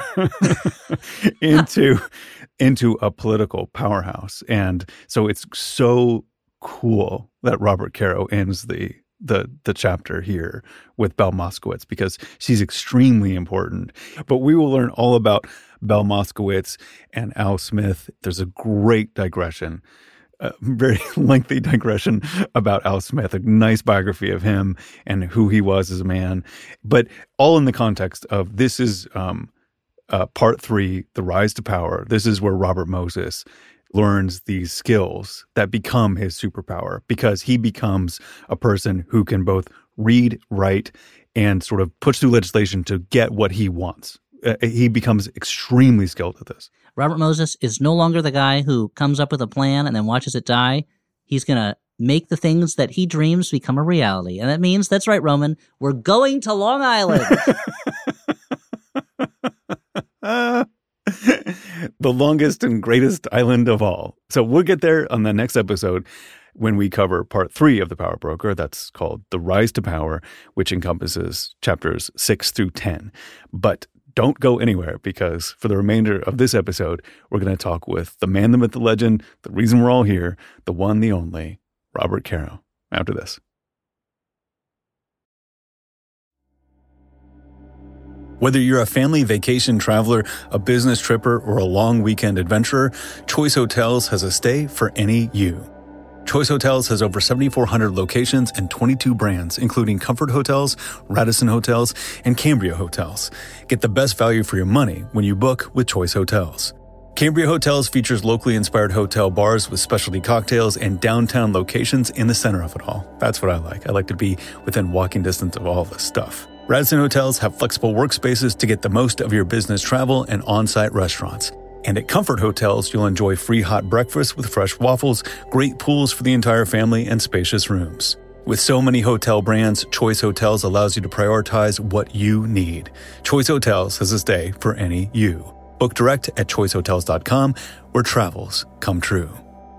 into a political powerhouse. And so it's so cool that Robert Caro ends the chapter here with Belle Moskowitz, because she's extremely important. But we will learn all about Belle Moskowitz and Al Smith. There's a great digression, a very lengthy digression about Al Smith, a nice biography of him and who he was as a man, but all in the context of this is part 3, The Rise to Power. This is where Robert Moses learns these skills that become his superpower, because he becomes a person who can both read, write, and sort of push through legislation to get what he wants. He becomes extremely skilled at this. Robert Moses is no longer the guy who comes up with a plan and then watches it die. He's going to make the things that he dreams become a reality. And that means, that's right, Roman, we're going to Long Island. The longest and greatest island of all. So we'll get there on the next episode when we cover part 3 of The Power Broker. That's called The Rise to Power, which encompasses chapters 6 through 10. But don't go anywhere, because for the remainder of this episode, we're going to talk with the man, the myth, the legend, the reason we're all here, the one, the only, Robert Caro, after this. Whether you're a family vacation traveler, a business tripper, or a long weekend adventurer, Choice Hotels has a stay for any you. Choice Hotels has over 7,400 locations and 22 brands, including Comfort Hotels, Radisson Hotels, and Cambria Hotels. Get the best value for your money when you book with Choice Hotels. Cambria Hotels features locally inspired hotel bars with specialty cocktails and downtown locations in the center of it all. That's what I like. I like to be within walking distance of all this stuff. Radisson Hotels have flexible workspaces to get the most of your business travel and on-site restaurants. And at Comfort Hotels, you'll enjoy free hot breakfast with fresh waffles, great pools for the entire family, and spacious rooms. With so many hotel brands, Choice Hotels allows you to prioritize what you need. Choice Hotels has a stay for any you. Book direct at choicehotels.com, where travels come true.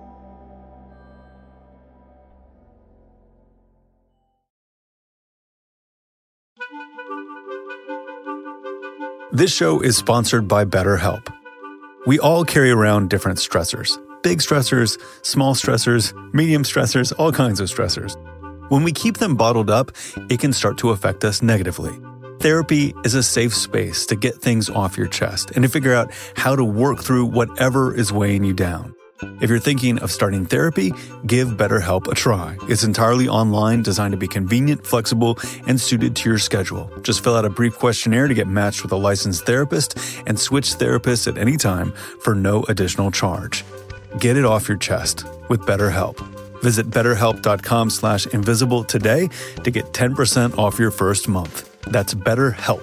This show is sponsored by BetterHelp. We all carry around different stressors. Big stressors, small stressors, medium stressors, all kinds of stressors. When we keep them bottled up, it can start to affect us negatively. Therapy is a safe space to get things off your chest and to figure out how to work through whatever is weighing you down. If you're thinking of starting therapy, give BetterHelp a try. It's entirely online, designed to be convenient, flexible, and suited to your schedule. Just fill out a brief questionnaire to get matched with a licensed therapist and switch therapists at any time for no additional charge. Get it off your chest with BetterHelp. Visit BetterHelp.com/invisible today to get 10% off your first month. That's BetterHelp,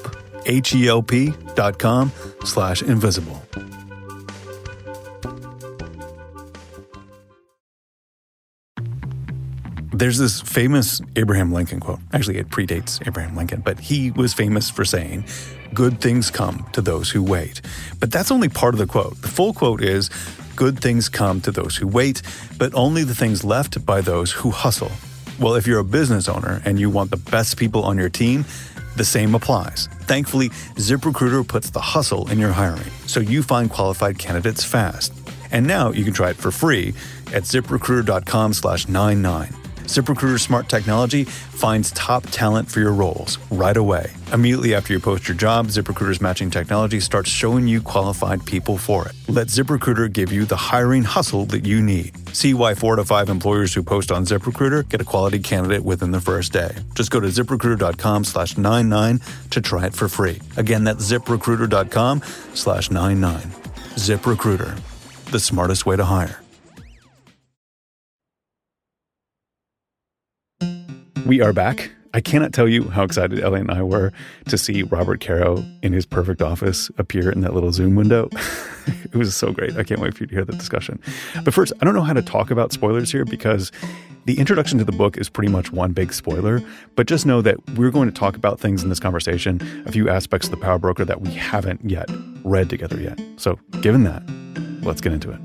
HELP.com/invisible. There's this famous Abraham Lincoln quote. Actually, it predates Abraham Lincoln, but he was famous for saying, "Good things come to those who wait." But that's only part of the quote. The full quote is, "Good things come to those who wait, but only the things left by those who hustle." Well, if you're a business owner and you want the best people on your team, the same applies. Thankfully, ZipRecruiter puts the hustle in your hiring, so you find qualified candidates fast. And now you can try it for free at ZipRecruiter.com/99. ZipRecruiter's smart technology finds top talent for your roles right away. Immediately after you post your job, ZipRecruiter's matching technology starts showing you qualified people for it. Let ZipRecruiter give you the hiring hustle that you need. See why 4 out of 5 employers who post on ZipRecruiter get a quality candidate within the first day. Just go to ZipRecruiter.com/99 to try it for free. Again, that's ZipRecruiter.com/99. ZipRecruiter, the smartest way to hire. We are back. I cannot tell you how excited Ellie and I were to see Robert Caro in his perfect office appear in that little Zoom window. It was so great. I can't wait for you to hear the discussion. But first, I don't know how to talk about spoilers here because the introduction to the book is pretty much one big spoiler. But just know that we're going to talk about things in this conversation, a few aspects of The Power Broker that we haven't yet read together yet. So given that, let's get into it.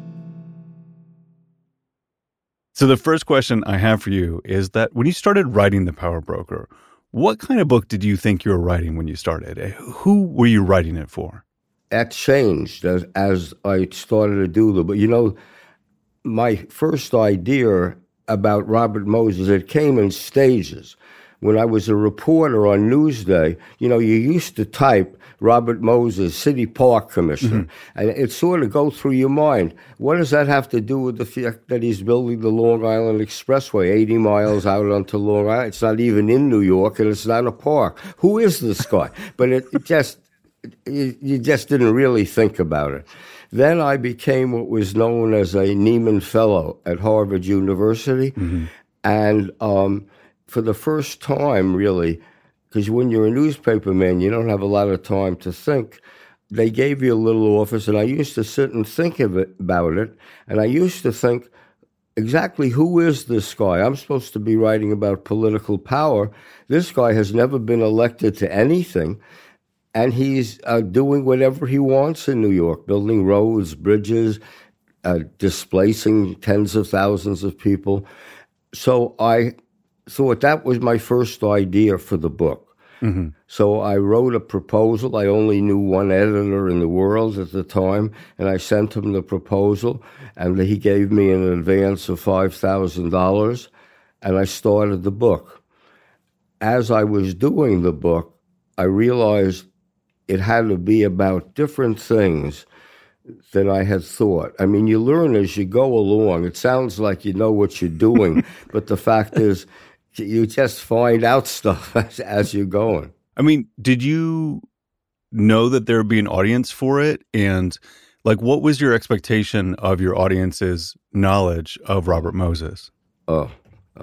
So the first question I have for you is that when you started writing The Power Broker, what kind of book did you think you were writing when you started? Who were you writing it for? That changed as I started to do the book. You know, my first idea about Robert Moses, it came in stages. When I was a reporter on Newsday, you know, you used to type Robert Moses, City Park Commissioner, and it sort of go through your mind. What does that have to do with the fact that he's building the Long Island Expressway 80 miles out onto Long Island? It's not even in New York, and it's not a park. Who is this guy? But you just didn't really think about it. Then I became what was known as a Nieman Fellow at Harvard University, and for the first time, really, because when you're a newspaperman, you don't have a lot of time to think. They gave you a little office, and I used to sit and think about it, and I used to think, exactly who is this guy? I'm supposed to be writing about political power. This guy has never been elected to anything, and he's doing whatever he wants in New York, building roads, bridges, displacing tens of thousands of people. So I thought that was my first idea for the book. So I wrote a proposal. I only knew one editor in the world at the time, and I sent him the proposal, and he gave me an advance of $5,000, and I started the book. As I was doing the book, I realized it had to be about different things than I had thought. I mean, you learn as you go along. It sounds like you know what you're doing, but the fact is, you just find out stuff as you're going. I mean, did you know that there would be an audience for it? And like, what was your expectation of your audience's knowledge of Robert Moses? Oh.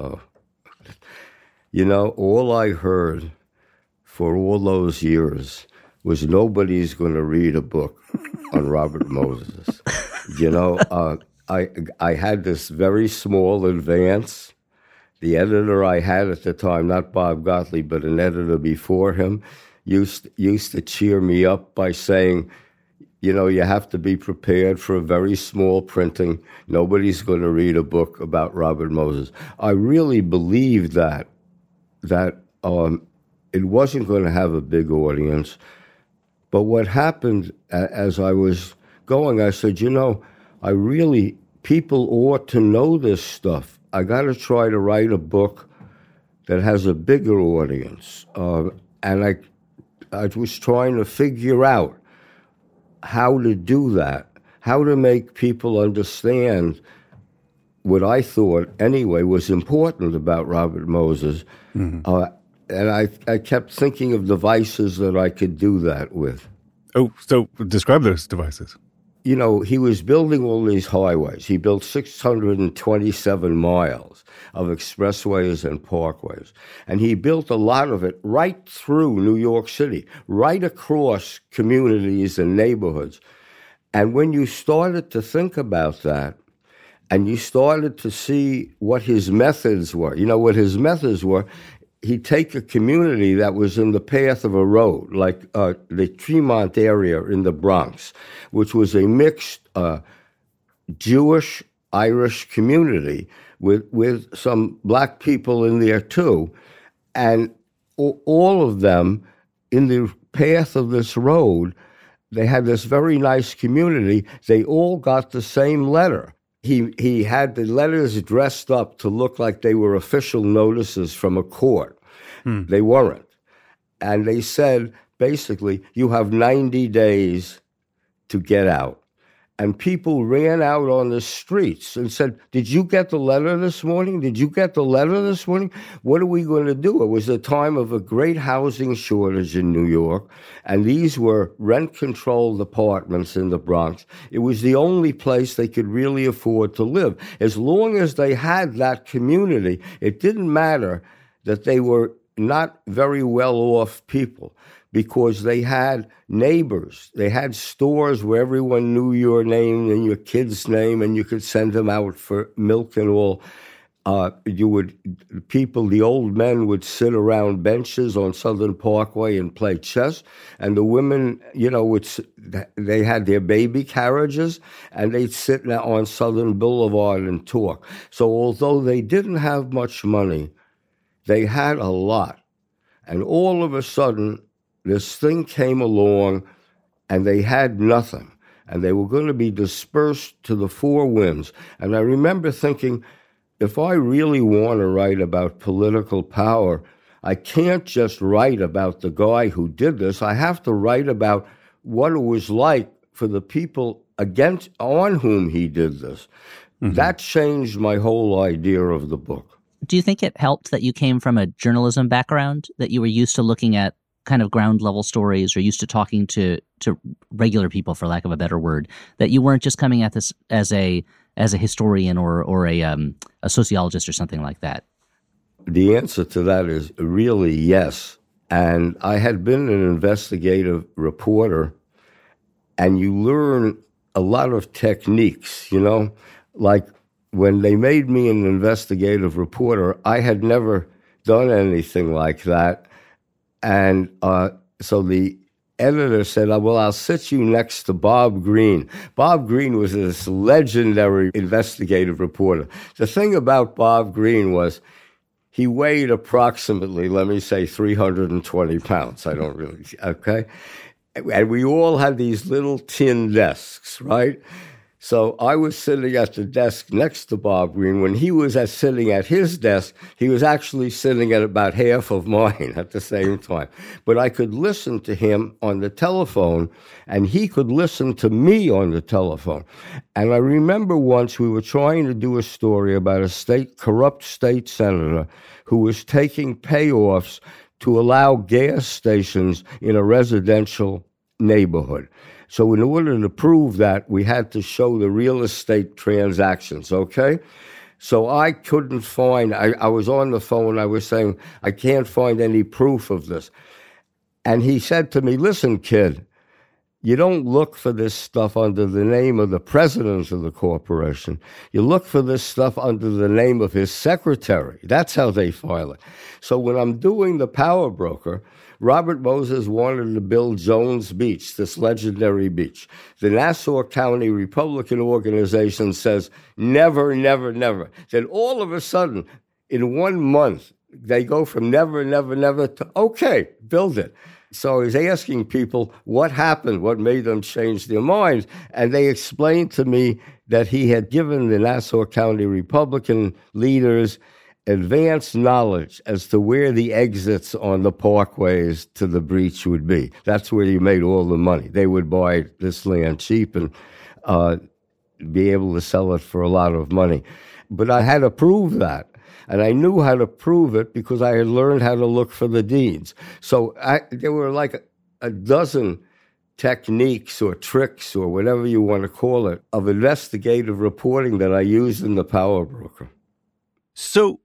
You know, all I heard for all those years was nobody's going to read a book on Robert Moses. You know, I had this very small advance. The editor I had at the time, not Bob Gottlieb, but an editor before him, used to cheer me up by saying, you know, you have to be prepared for a very small printing. Nobody's going to read a book about Robert Moses. I really believed that it wasn't going to have a big audience. But what happened as I was going, I said, you know, people ought to know this stuff. I got to try to write a book that has a bigger audience. And I was trying to figure out how to do that, how to make people understand what I thought, anyway, was important about Robert Moses. And I kept thinking of devices that I could do that with. Oh, so describe those devices. You know, he was building all these highways. He built 627 miles of expressways and parkways. And he built a lot of it right through New York City, right across communities and neighborhoods. And when you started to think about that, and you started to see what his methods were, he'd take a community that was in the path of a road, like the Tremont area in the Bronx, which was a mixed Jewish-Irish community with some black people in there too. And all of them, in the path of this road, they had this very nice community. They all got the same letter. He had the letters dressed up to look like they were official notices from a court. They weren't. And they said, basically, you have 90 days to get out. And people ran out on the streets and said, did you get the letter this morning? Did you get the letter this morning? What are we going to do? It was a time of a great housing shortage in New York, and these were rent-controlled apartments in the Bronx. It was the only place they could really afford to live. As long as they had that community, it didn't matter that they were not very well-off people, because they had neighbors. They had stores where everyone knew your name and your kid's name, and you could send them out for milk and all. The old men would sit around benches on Southern Parkway and play chess, and the women, they had their baby carriages, and they'd sit on Southern Boulevard and talk. So although they didn't have much money, they had a lot. And all of a sudden, this thing came along, and they had nothing, and they were going to be dispersed to the four winds. And I remember thinking, if I really want to write about political power, I can't just write about the guy who did this. I have to write about what it was like for the people on whom he did this. Mm-hmm. That changed my whole idea of the book. Do you think it helped that you came from a journalism background, that you were used to looking at kind of ground level stories, or used to talking to regular people, for lack of a better word, that you weren't just coming at this as a historian or a sociologist or something like that? The answer to that is really yes. And I had been an investigative reporter, and you learn a lot of techniques, like when they made me an investigative reporter, I had never done anything like that. And so the editor said, well, I'll sit you next to Bob Greene. Bob Greene was this legendary investigative reporter. The thing about Bob Greene was he weighed approximately, let me say, 320 pounds. Okay? And we all had these little tin desks, right? So I was sitting at the desk next to Bob Greene. When he was sitting at his desk, he was actually sitting at about half of mine at the same time. But I could listen to him on the telephone, and he could listen to me on the telephone. And I remember once we were trying to do a story about a corrupt state senator who was taking payoffs to allow gas stations in a residential neighborhood. So in order to prove that, we had to show the real estate transactions, okay? So I couldn't find, I was on the phone, I was saying, I can't find any proof of this. And he said to me, listen, kid, you don't look for this stuff under the name of the president of the corporation. You look for this stuff under the name of his secretary. That's how they file it. So when I'm doing The Power Broker, Robert Moses wanted to build Jones Beach, this legendary beach. The Nassau County Republican Organization says, never, never, never. Then all of a sudden, in 1 month, they go from never, never, never to, okay, build it. So I was asking people what happened, what made them change their minds. And they explained to me that he had given the Nassau County Republican leaders advanced knowledge as to where the exits on the parkways to the breach would be. That's where you made all the money. They would buy this land cheap and be able to sell it for a lot of money. But I had to prove that. And I knew how to prove it because I had learned how to look for the deeds. So there were like a dozen techniques or tricks or whatever you want to call it of investigative reporting that I used in The Power Broker. So,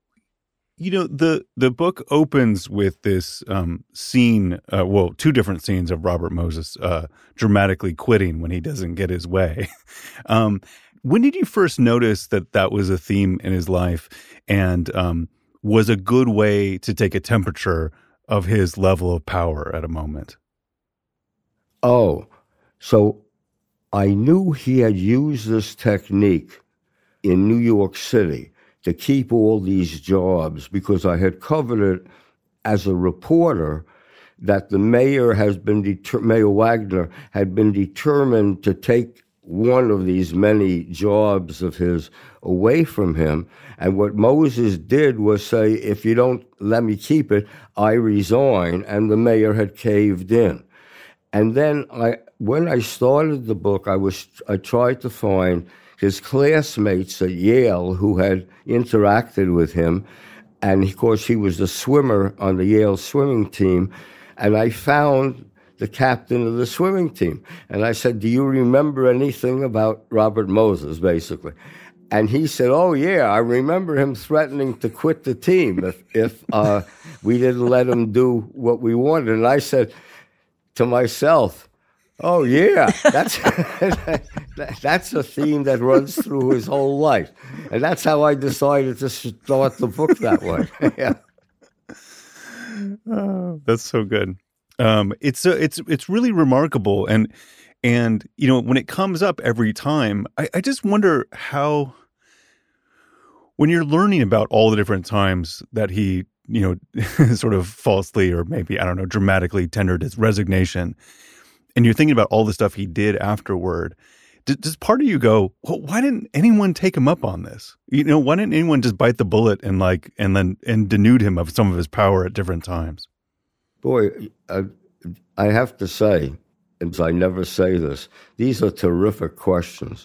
the book opens with this scene, two different scenes of Robert Moses dramatically quitting when he doesn't get his way. When did you first notice that was a theme in his life and was a good way to take a temperature of his level of power at a moment? Oh, so I knew he had used this technique in New York City to keep all these jobs because I had covered it as a reporter that the mayor Mayor Wagner had been determined to take one of these many jobs of his away from him. And what Moses did was say, if you don't let me keep it, I resign. And the mayor had caved in. And then when I started the book, I tried to find his classmates at Yale who had interacted with him. And of course, he was a swimmer on the Yale swimming team. And I found the captain of the swimming team. And I said, do you remember anything about Robert Moses, basically? And he said, oh, yeah, I remember him threatening to quit the team if we didn't let him do what we wanted. And I said to myself, oh, yeah, that's a theme that runs through his whole life. And that's how I decided to start the book that way. Yeah. Oh, that's so good. It's really remarkable. And you know, when it comes up every time, I just wonder how, when you're learning about all the different times that he, you know, sort of falsely or maybe, I don't know, dramatically tendered his resignation, and you're thinking about all the stuff he did afterward, does part of you go, well, why didn't anyone take him up on this? You know, why didn't anyone just bite the bullet and denude him of some of his power at different times? Boy, I have to say, and I never say this, these are terrific questions.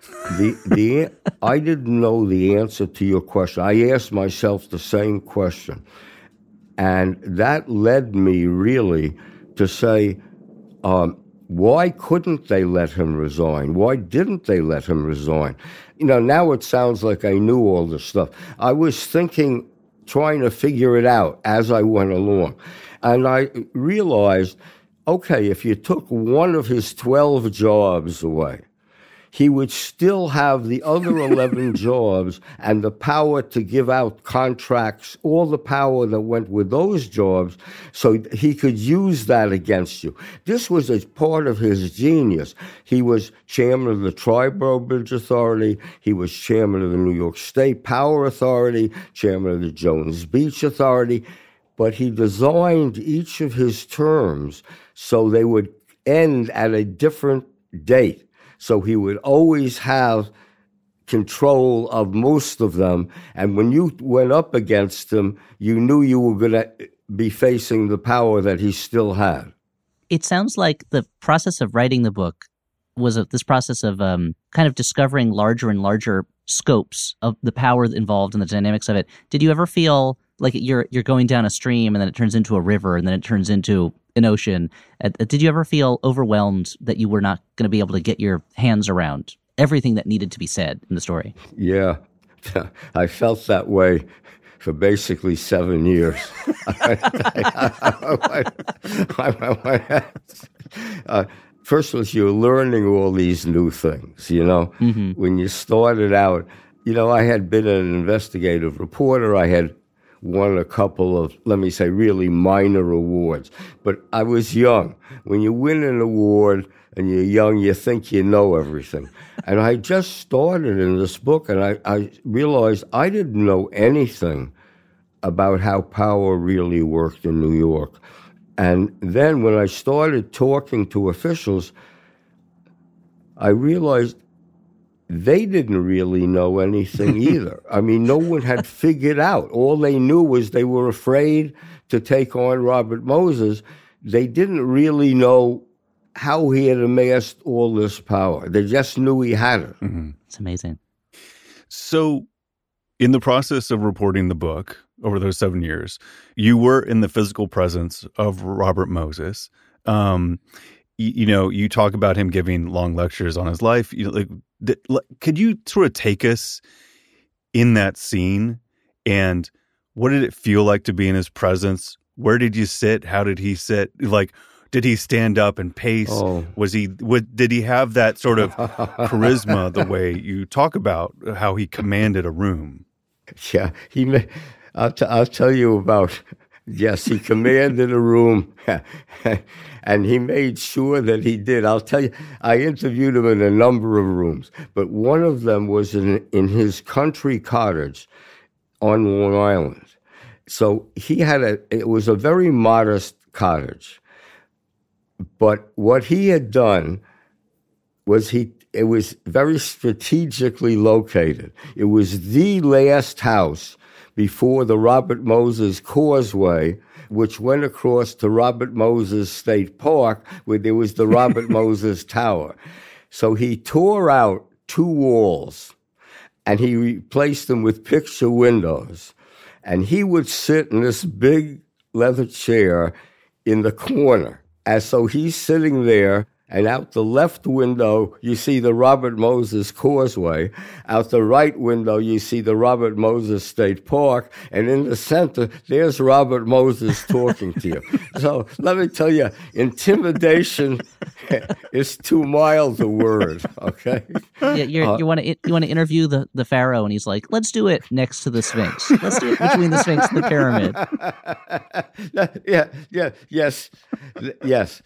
I didn't know the answer to your question. I asked myself the same question. And that led me really to say, why couldn't they let him resign? Why didn't they let him resign? You know, now it sounds like I knew all this stuff. I was thinking, trying to figure it out as I went along. And I realized, okay, if you took one of his 12 jobs away, he would still have the other 11 jobs and the power to give out contracts, all the power that went with those jobs, so he could use that against you. This was a part of his genius. He was chairman of the Triborough Bridge Authority. He was chairman of the New York State Power Authority, chairman of the Jones Beach Authority. But he designed each of his terms so they would end at a different date. So he would always have control of most of them. And when you went up against him, you knew you were going to be facing the power that he still had. It sounds like the process of writing the book was this process of kind of discovering larger and larger scopes of the power involved and the dynamics of it. Did you ever feel like you're going down a stream and then it turns into a river and then it turns into an ocean? Did you ever feel overwhelmed that you were not going to be able to get your hands around everything that needed to be said in the story? Yeah, I felt that way for basically 7 years. First was you're learning all these new things, you know. Mm-hmm. When you started out, you know, I had been an investigative reporter. I had won a couple of, let me say, really minor awards. But I was young. When you win an award and you're young, you think you know everything. And I just started in this book, and I realized I didn't know anything about how power really worked in New York. And then when I started talking to officials, I realized they didn't really know anything either. I mean, no one had figured out. All they knew was they were afraid to take on Robert Moses. They didn't really know how he had amassed all this power. They just knew he had it. Mm-hmm. It's amazing. So in the process of reporting the book over those 7 years, you were in the physical presence of Robert Moses. You know, you talk about him giving long lectures on his life. You know, could you sort of take us in that scene, and what did it feel like to be in his presence? Where did you sit? How did he sit? Like, did he stand up and pace? Oh. Did he have that sort of charisma, the way you talk about how he commanded a room? Yeah, I'll tell you about. Yes, he commanded a room, and he made sure that he did. I'll tell you, I interviewed him in a number of rooms, but one of them was in his country cottage on Long Island. So it was a very modest cottage. But what he had done was he It was very strategically located. It was the last house before the Robert Moses Causeway, which went across to Robert Moses State Park, where there was the Robert Moses Tower. So he tore out 2 walls, and he replaced them with picture windows. And he would sit in this big leather chair in the corner. And so he's sitting there, and out the left window, you see the Robert Moses Causeway. Out the right window, you see the Robert Moses State Park. And in the center, there's Robert Moses talking to you. So let me tell you, intimidation is too mild a word, okay? Yeah, you want to interview the pharaoh, and he's like, let's do it next to the Sphinx. Let's do it between the Sphinx and the pyramid. Yes.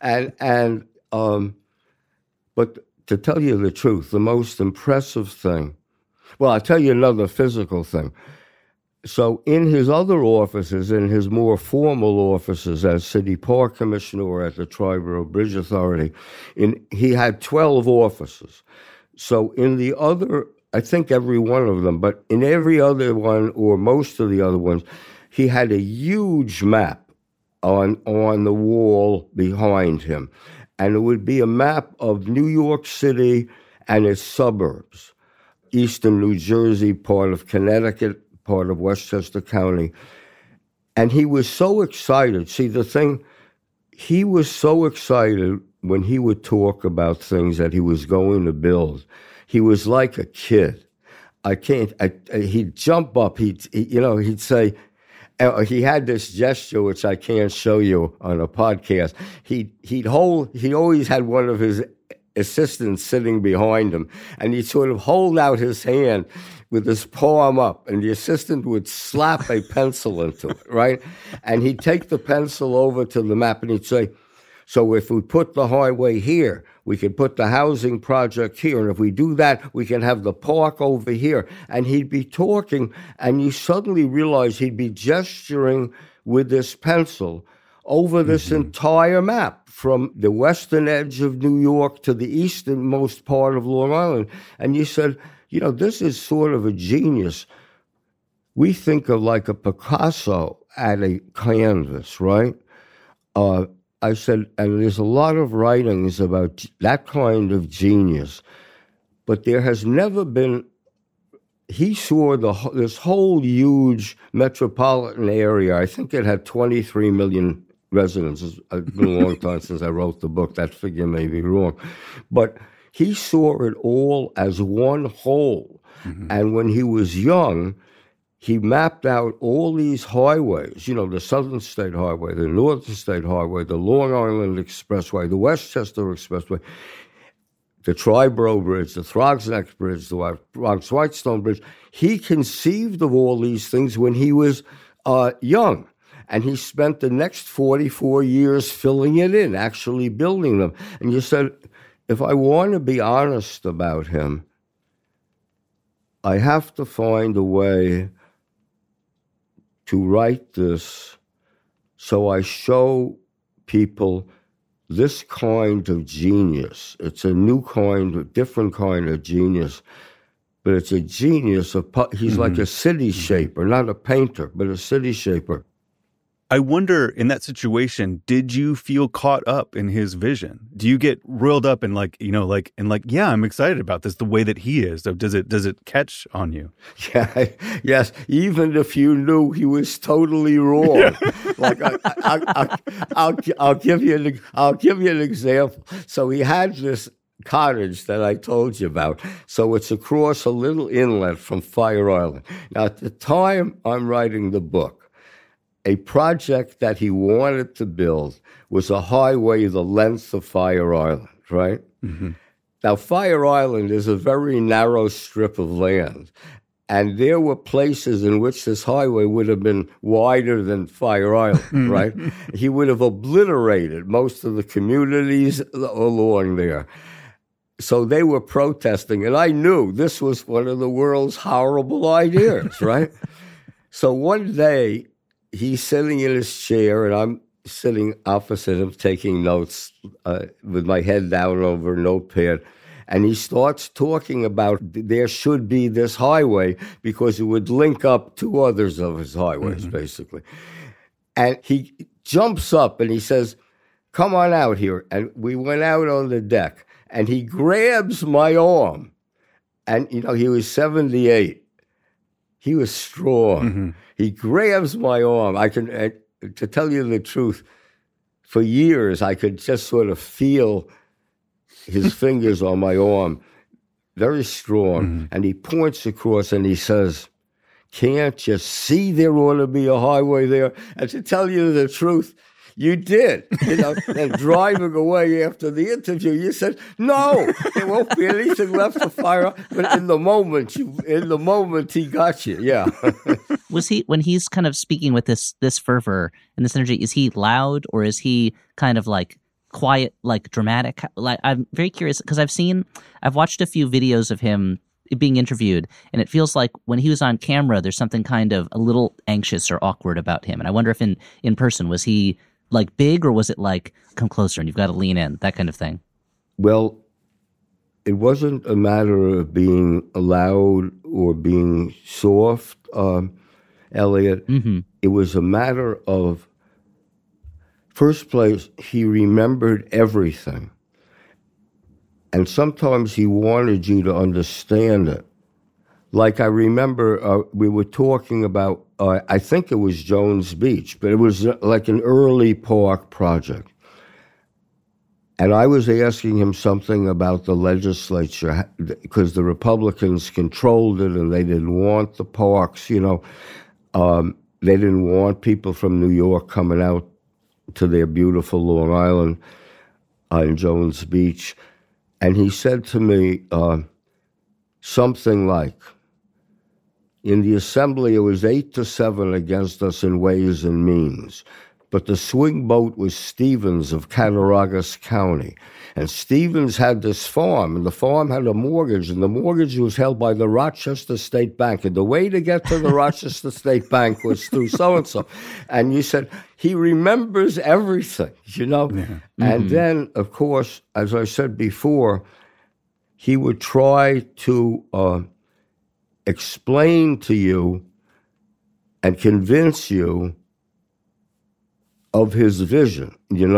But to tell you the truth, the most impressive thing, well, I'll tell you another physical thing. So in his other offices, in his more formal offices as City Park Commissioner or at the Triborough Bridge Authority, he had 12 offices. So in the other, I think every one of them, but in every other one or most of the other ones, he had a huge map on the wall behind him. And it would be a map of New York City and its suburbs, eastern New Jersey, part of Connecticut, part of Westchester County. And he was so excited. See, he was so excited when he would talk about things that he was going to build. He was like a kid. He'd jump up, he'd say, he had this gesture, which I can't show you on a podcast. He always had one of his assistants sitting behind him, and he'd sort of hold out his hand with his palm up, and the assistant would slap a pencil into it, right? And he'd take the pencil over to the map, and he'd say, so if we put the highway here, we can put the housing project here. And if we do that, we can have the park over here. And he'd be talking, and you suddenly realize he'd be gesturing with this pencil over this entire map from the western edge of New York to the easternmost part of Long Island. And you said, this is sort of a genius. We think of like a Picasso at a canvas, right? I said, and there's a lot of writings about that kind of genius, but there has never been, he saw this whole huge metropolitan area. I think it had 23 million residents. It's been a long time since I wrote the book. That figure may be wrong. But he saw it all as one whole. Mm-hmm. And when he was young, he mapped out all these highways, the Southern State Highway, the Northern State Highway, the Long Island Expressway, the Westchester Expressway, the Triborough Bridge, the Throgs Neck Bridge, the Bronx-Whitestone Bridge. He conceived of all these things when he was young. And he spent the next 44 years filling it in, actually building them. And you said, if I want to be honest about him, I have to find a way to write this so I show people this kind of genius. It's a different kind of genius, but it's a genius he's like a city shaper, not a painter, but a city shaper. I wonder, in that situation, did you feel caught up in his vision? Do you get roiled up and yeah, I'm excited about this the way that he is? Does it catch on you? Yeah, yes. Even if you knew he was totally wrong, like I'll give you an example. So he had this cottage that I told you about. So it's across a little inlet from Fire Island. Now, at the time I'm writing the book, a project that he wanted to build was a highway the length of Fire Island, right? Mm-hmm. Now, Fire Island is a very narrow strip of land, and there were places in which this highway would have been wider than Fire Island, right? He would have obliterated most of the communities along there. So they were protesting, and I knew this was one of the world's horrible ideas, right? So one day, he's sitting in his chair, and I'm sitting opposite him taking notes with my head down over a notepad. And he starts talking about there should be this highway because it would link up two others of his highways, basically. And he jumps up and he says, come on out here. And we went out on the deck. And he grabs my arm. And, he was 78. He was strong. He grabs my arm. To tell you the truth, for years, I could just sort of feel his fingers on my arm, very strong. And he points across and he says, can't you see there ought to be a highway there? And to tell you the truth, you did, and driving away after the interview, you said, no, there won't be anything left to fire up. But in the moment, he got you, yeah. Was he, when he's kind of speaking with this fervor and this energy, is he loud or is he kind of like quiet, like dramatic? Like, I'm very curious because I've watched a few videos of him being interviewed, and it feels like when he was on camera, there's something kind of a little anxious or awkward about him. And I wonder if in person, was he like big, or was it like, come closer and you've got to lean in, that kind of thing? Well, it wasn't a matter of being loud or being soft, Elliot. It was a matter of, first place, he remembered everything. And sometimes he wanted you to understand it. Like I remember we were talking about, I think it was Jones Beach, but it was like an early park project. And I was asking him something about the legislature because the Republicans controlled it and they didn't want the parks, they didn't want people from New York coming out to their beautiful Long Island in Jones Beach. And he said to me something like, in the assembly, it was 8-7 against us in Ways and Means. But the swing vote was Stevens of Cattaraugus County. And Stevens had this farm, and the farm had a mortgage, and the mortgage was held by the Rochester State Bank. And the way to get to the Rochester State Bank was through so-and-so. And you said, he remembers everything, Yeah. And then, of course, as I said before, he would try to explain to you and convince you of his vision,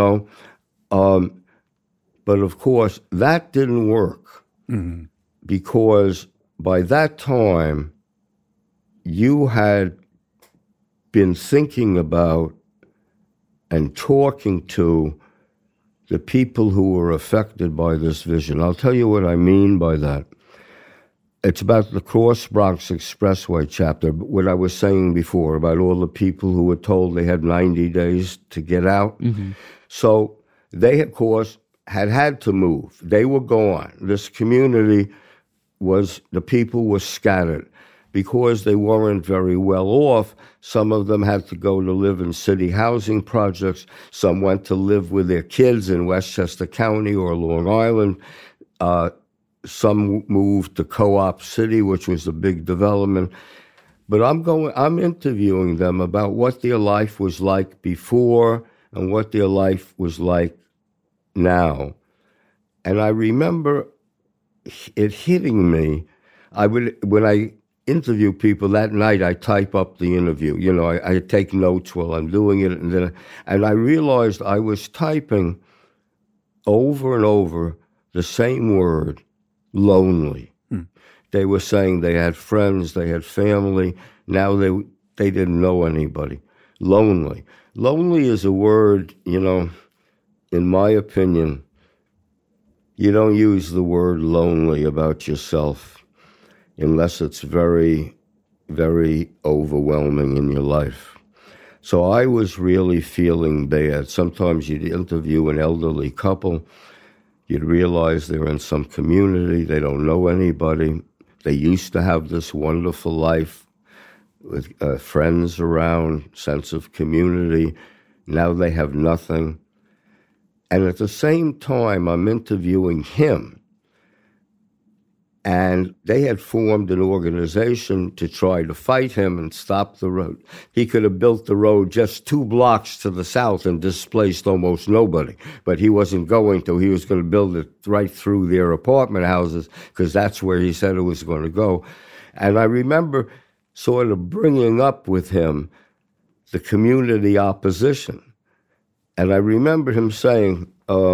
but of course, that didn't work because by that time, you had been thinking about and talking to the people who were affected by this vision. I'll tell you what I mean by that. It's about the Cross Bronx Expressway chapter, what I was saying before about all the people who were told they had 90 days to get out. So they, of course, had to move. They were gone. This community the people were scattered. Because they weren't very well off, some of them had to go to live in city housing projects. Some went to live with their kids in Westchester County or Long Island. Some moved to Co-op City, which was a big development. But I'm interviewing them about what their life was like before and what their life was like now. And I remember it hitting me. When I interview people that night, I type up the interview. I take notes while I'm doing it. And I realized I was typing over and over the same word, lonely. They were saying they had friends, they had family. Now they didn't know anybody. Lonely. Lonely is a word, in my opinion, you don't use the word lonely about yourself unless it's very, very overwhelming in your life. So I was really feeling bad. Sometimes you'd interview an elderly couple. You'd realize they're in some community. They don't know anybody. They used to have this wonderful life with friends around, sense of community. Now they have nothing. And at the same time, I'm interviewing him. And they had formed an organization to try to fight him and stop the road. He could have built the road just 2 blocks to the south and displaced almost nobody. But he wasn't going to. He was going to build it right through their apartment houses because that's where he said it was going to go. And I remember sort of bringing up with him the community opposition. And I remember him saying,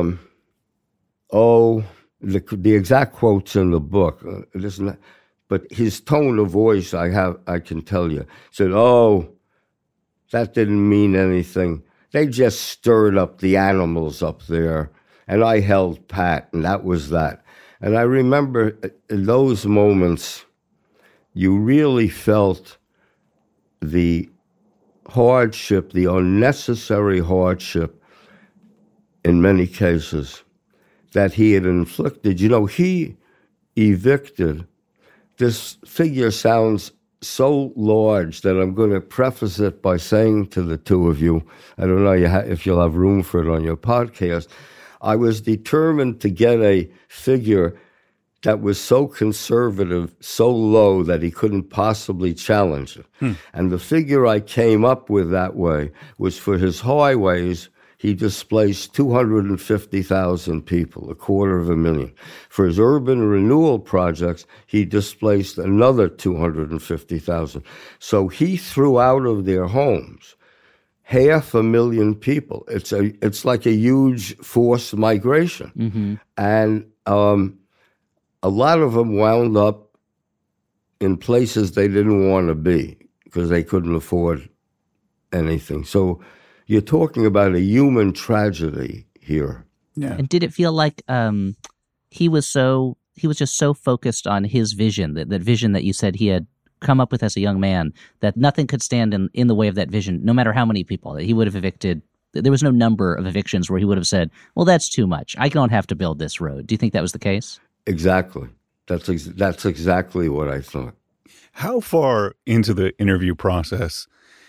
the exact quote's in the book, but his tone of voice, I can tell you, said, "Oh, that didn't mean anything. They just stirred up the animals up there, and I held pat, and that was that." And I remember in those moments, you really felt the hardship, the unnecessary hardship, in many cases, that he had inflicted. You know, he evicted, this figure sounds so large that I'm going to preface it by saying to the two of you, I don't know if you'll have room for it on your podcast, I was determined to get a figure that was so conservative, so low that he couldn't possibly challenge it. And the figure I came up with that way was for his highways, he displaced 250,000 people, 250,000. For his urban renewal projects, he displaced another 250,000. So he threw out of their homes 500,000 people. It's like a huge forced migration. Mm-hmm. And a lot of them wound up in places they didn't want to be because they couldn't afford anything. So you're talking about a human tragedy here. Yeah. And did it feel like he was just so focused on his vision, that vision that you said he had come up with as a young man, that nothing could stand in the way of that vision, no matter how many people, that he would have evicted? There was no number of evictions where he would have said, well, that's too much. I don't have to build this road. Do you think that was the case? Exactly. That's exactly what I thought. How far into the interview process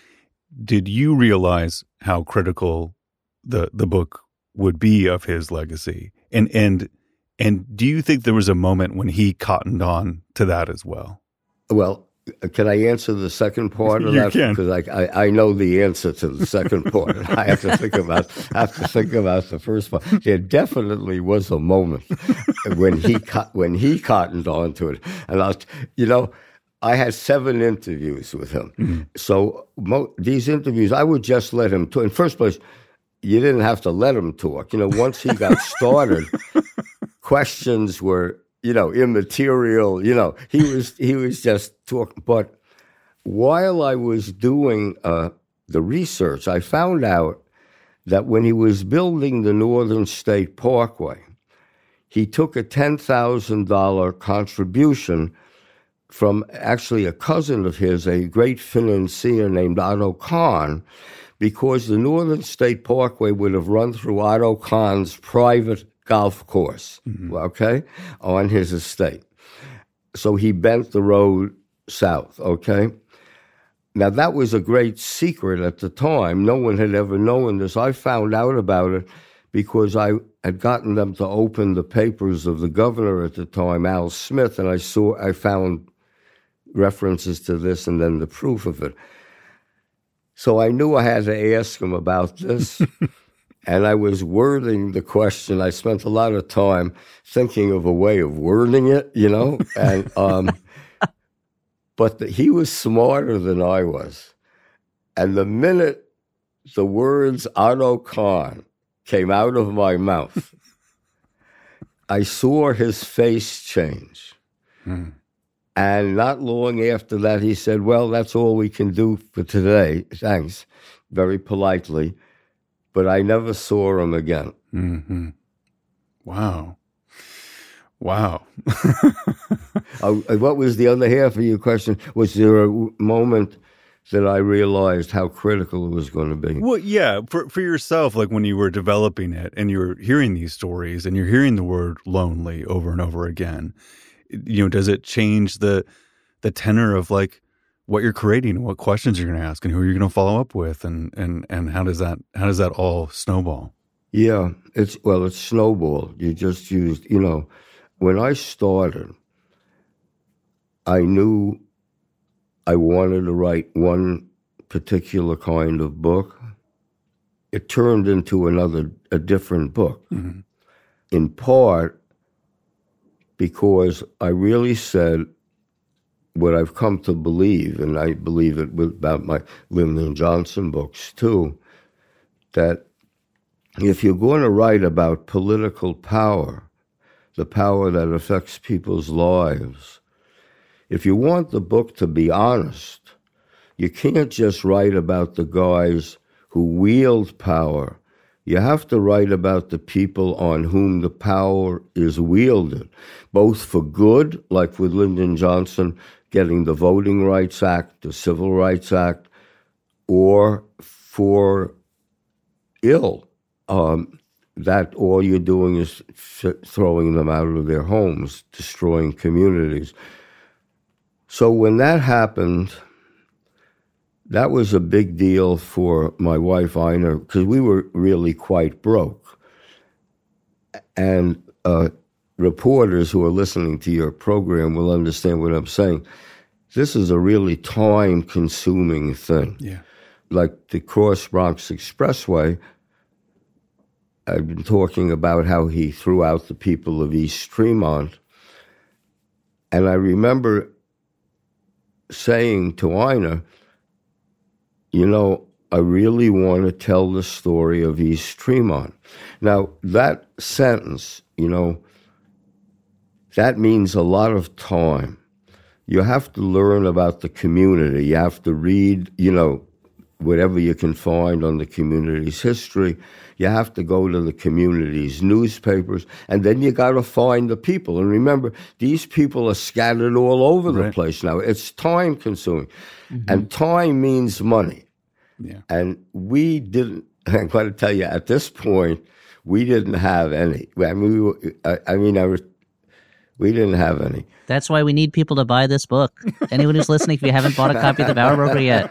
did you realize how critical the book would be of his legacy? And do you think there was a moment when he cottoned on to that as well? Well, can I answer the second part of that? Because I know the answer to the second part. I have to think about the first part. There definitely was a moment when he cottoned on to it, and I had 7 interviews with him. Mm-hmm. So these interviews, I would just let him talk. In first place, you didn't have to let him talk. Once he got started, questions were, immaterial. He was just talking. But while I was doing the research, I found out that when he was building the Northern State Parkway, he took a $10,000 contribution from actually a cousin of his, a great financier named Otto Kahn, because the Northern State Parkway would have run through Otto Kahn's private golf course, okay, on his estate. So he bent the road south, okay? Now, that was a great secret at the time. No one had ever known this. I found out about it because I had gotten them to open the papers of the governor at the time, Al Smith, and I found references to this and then the proof of it. So I knew I had to ask him about this, and I was wording the question. I spent a lot of time thinking of a way of wording it, and but he was smarter than I was. And the minute the words Otto Kahn came out of my mouth, I saw his face change. And not long after that, he said, well, that's all we can do for today. Thanks, very politely. But I never saw him again. Mm-hmm. Wow. What was the other half of your question? Was there a moment that I realized how critical it was going to be? Well, yeah, for yourself, like when you were developing it and you were hearing these stories and you're hearing the word lonely over and over again, does it change the tenor of like what you're creating and what questions you're going to ask and who you're going to follow up with and how does that all snowball? Yeah, it's snowballed. You just used, when I started, I knew I wanted to write one particular kind of book. It turned into a different book, in part because I really said what I've come to believe, and I believe it about my Lyndon Johnson books too, that if you're going to write about political power, the power that affects people's lives, if you want the book to be honest, you can't just write about the guys who wield power. You have to write about the people on whom the power is wielded, both for good, like with Lyndon Johnson getting the Voting Rights Act, the Civil Rights Act, or for ill, that all you're doing is throwing them out of their homes, destroying communities. So when that happened, that was a big deal for my wife, Ina, because we were really quite broke. And reporters who are listening to your program will understand what I'm saying. This is a really time-consuming thing. Yeah. Like the Cross Bronx Expressway, I've been talking about how he threw out the people of East Tremont. And I remember saying to Ina, you know, I really want to tell the story of East Tremont. Now, that sentence, you know, that means a lot of time. You have to learn about the community. You have to read, you know, whatever you can find on the community's history. You have to go to the community's newspapers, and then you got to find the people. And remember, these people are scattered all over the place now. It's time-consuming, and time means money. Yeah. And we didn't, I'm going to tell you, at this point, we didn't have any. We didn't have any. That's why we need people to buy this book. Anyone who's listening, if you haven't bought a copy of The Power Broker yet.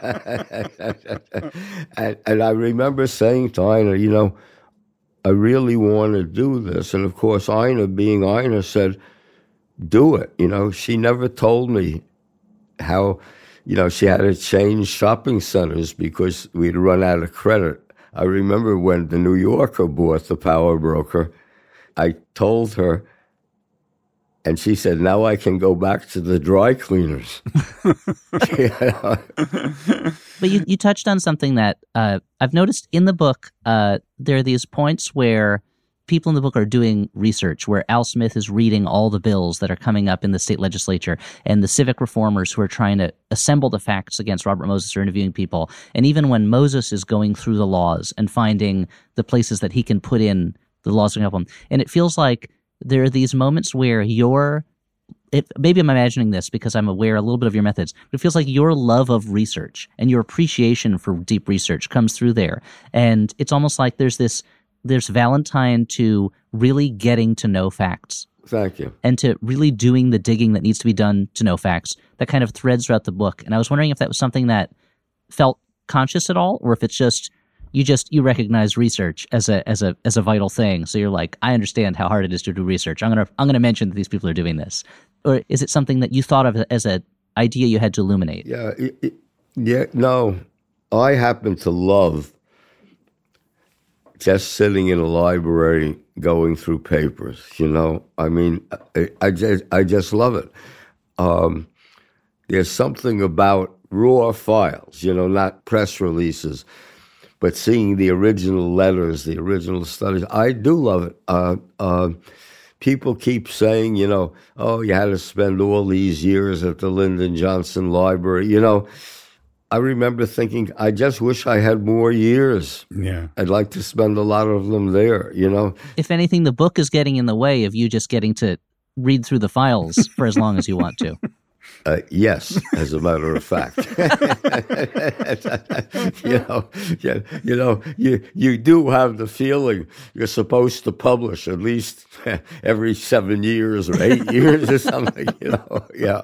and I remember saying to Ina, you know, I really want to do this. And of course, Ina, being Ina, said, do it. You know, she never told me how, you know, she had to change shopping centers because we'd run out of credit. I remember when the New Yorker bought The Power Broker, I told her, and she said, now I can go back to the dry cleaners. But you touched on something that I've noticed in the book. There are these points where people in the book are doing research, where Al Smith is reading all the bills that are coming up in the state legislature, and the civic reformers who are trying to assemble the facts against Robert Moses are interviewing people. And even when Moses is going through the laws and finding the places that he can put in the laws to help him. And it feels like there are these moments where maybe I'm imagining this because I'm aware a little bit of your methods, but it feels like your love of research and your appreciation for deep research comes through there. And it's almost like there's Valentine to really getting to know facts. Thank you. And to really doing the digging that needs to be done to know facts. That kind of threads throughout the book. And I was wondering if that was something that felt conscious at all, or if it's just you recognize research as a vital thing. So you're like, I understand how hard it is to do research. I'm gonna mention that these people are doing this. Or is it something that you thought of as an idea you had to illuminate? No. I happen to love just sitting in a library going through papers, you know. I mean, I just love it. There's something about raw files, you know, not press releases, but seeing the original letters, the original studies. I do love it. People keep saying, you know, oh, you had to spend all these years at the Lyndon Johnson Library. You know, I remember thinking, I just wish I had more years. Yeah. I'd like to spend a lot of them there, you know. If anything, the book is getting in the way of you just getting to read through the files for as long as you want to. Yes, as a matter of fact. You do have the feeling you're supposed to publish at least every 7 years or 8 years or something, you know. Yeah.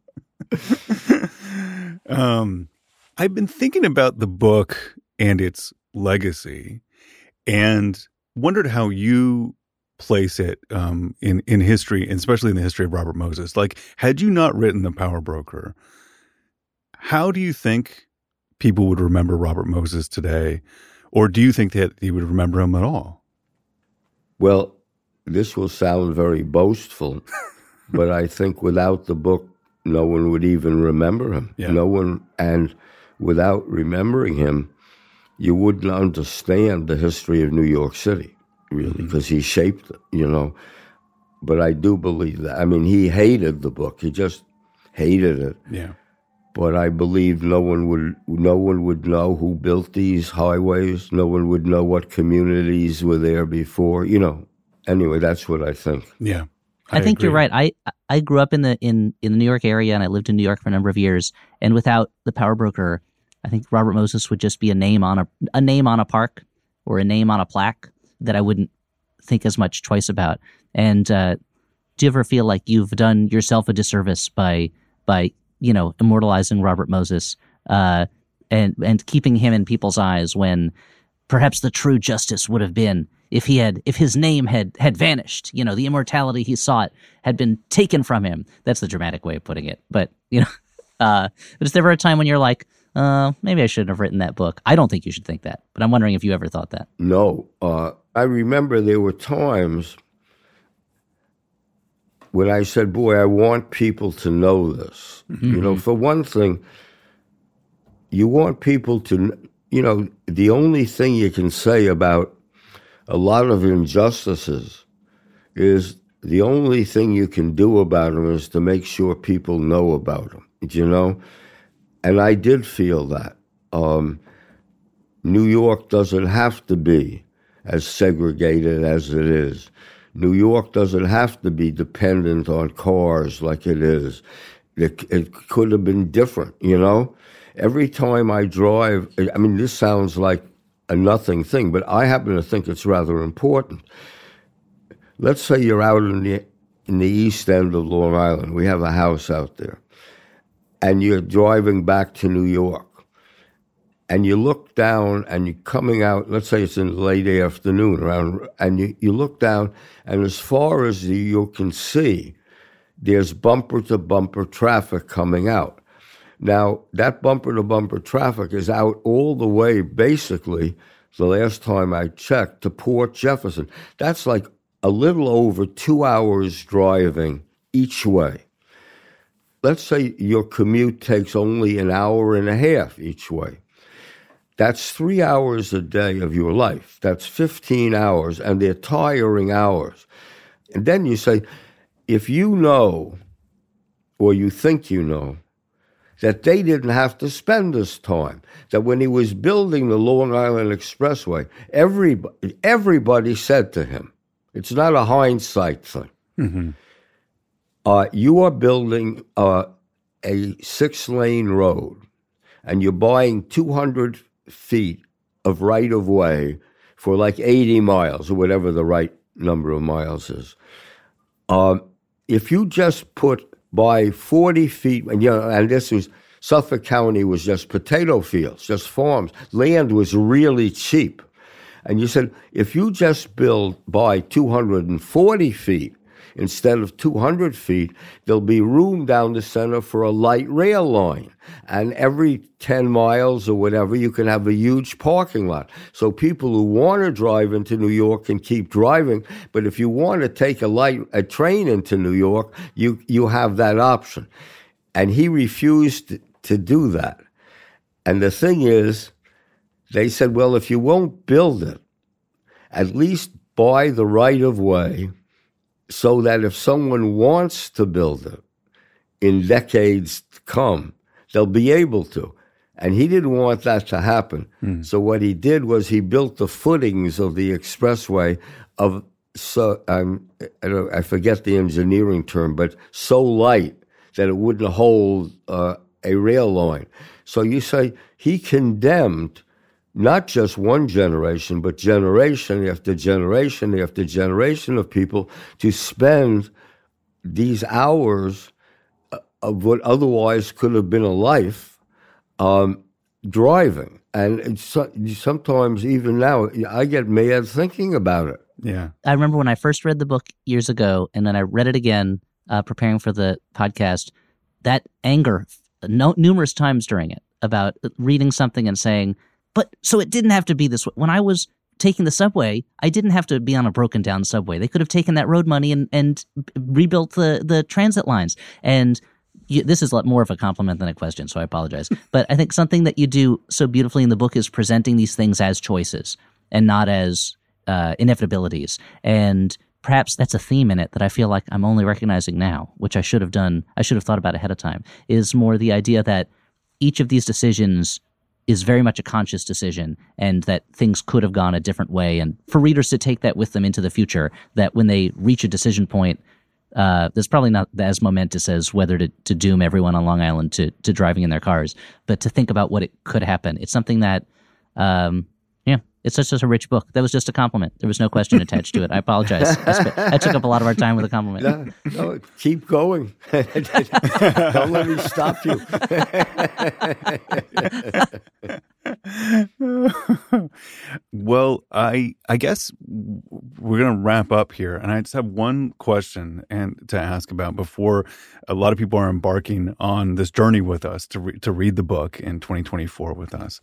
I've been thinking about the book and its legacy and wondered how you place it in history, and especially in the history of Robert Moses? Like, had you not written The Power Broker, how do you think people would remember Robert Moses today? Or do you think that you would remember him at all? Well, this will sound very boastful, but I think without the book, no one would even remember him. Yeah. No one, and without remembering him, you wouldn't understand the history of New York City, really, because he shaped it, you know. But I do believe that. I mean, he hated the book. He just hated it. Yeah. But I believe no one would know who built these highways. No one would know what communities were there before. You know. Anyway, that's what I think. Yeah, I think agree. you're right. I grew up in the New York area, and I lived in New York for a number of years. And without The Power Broker, I think Robert Moses would just be a name on a park or a name on a plaque that I wouldn't think as much twice about. And do you ever feel like you've done yourself a disservice by immortalizing Robert Moses and keeping him in people's eyes, when perhaps the true justice would have been if his name had vanished, the immortality he sought had been taken from him? That's the dramatic way of putting it. But, but is there ever a time when you're like, maybe I shouldn't have written that book? I don't think you should think that, but I'm wondering if you ever thought that. No. I remember there were times when I said, boy, I want people to know this. Mm-hmm. For one thing, you want people to, the only thing you can say about a lot of injustices is the only thing you can do about them is to make sure people know about them, And I did feel that. New York doesn't have to be as segregated as it is. New York doesn't have to be dependent on cars like it is. It could have been different, Every time I drive, this sounds like a nothing thing, but I happen to think it's rather important. Let's say you're out in the east end of Long Island. We have a house out there. And you're driving back to New York. And you look down and you're coming out, let's say it's in the late afternoon, and you look down, and as far as you can see, there's bumper-to-bumper traffic coming out. Now, that bumper-to-bumper traffic is out all the way, basically, the last time I checked, to Port Jefferson. That's like a little over 2 hours driving each way. Let's say your commute takes only an hour and a half each way. That's 3 hours a day of your life. That's 15 hours, and they're tiring hours. And then you say, if you know, or you think you know, that they didn't have to spend this time, that when he was building the Long Island Expressway, everybody said to him, it's not a hindsight thing. Mm-hmm. You are building a 6-lane road, and you're buying 200 feet of right-of-way for like 80 miles, or whatever the right number of miles is. If you just by 40 feet, and this was, Suffolk County was just potato fields, just farms. Land was really cheap. And you said, if you just by 240 feet, instead of 200 feet, there'll be room down the center for a light rail line. And every 10 miles or whatever, you can have a huge parking lot. So people who want to drive into New York can keep driving. But if you want to take a train into New York, you have that option. And he refused to do that. And the thing is, they said, well, if you won't build it, at least buy the right of way, so that if someone wants to build it in decades to come, they'll be able to. And he didn't want that to happen. Mm. So what he did was he built the footings of the expressway I forget the engineering term, but so light that it wouldn't hold a rail line. So you say he condemned not just one generation, but generation after generation after generation of people to spend these hours of what otherwise could have been a life driving. And sometimes, even now, I get mad thinking about it. Yeah. I remember when I first read the book years ago, and then I read it again, preparing for the podcast, that anger numerous times during it about reading something and saying, but so it didn't have to be this way. When I was taking the subway, I didn't have to be on a broken down subway. They could have taken that road money and rebuilt the transit lines. And this is more of a compliment than a question, so I apologize. But I think something that you do so beautifully in the book is presenting these things as choices and not as inevitabilities. And perhaps that's a theme in it that I feel like I'm only recognizing now, which I should have done. I should have thought about ahead of time, is more the idea that each of these decisions is very much a conscious decision and that things could have gone a different way. And for readers to take that with them into the future, that when they reach a decision point, there's probably not as momentous as whether to doom everyone on Long Island to driving in their cars, but to think about what it could happen. It's something that, it's just a rich book. That was just a compliment. There was no question attached to it. I apologize. I took up a lot of our time with a compliment. No, keep going. Don't let me stop you. Well, I guess we're going to wrap up here, and I just have one question to ask about before a lot of people are embarking on this journey with us to read the book in 2024 with us.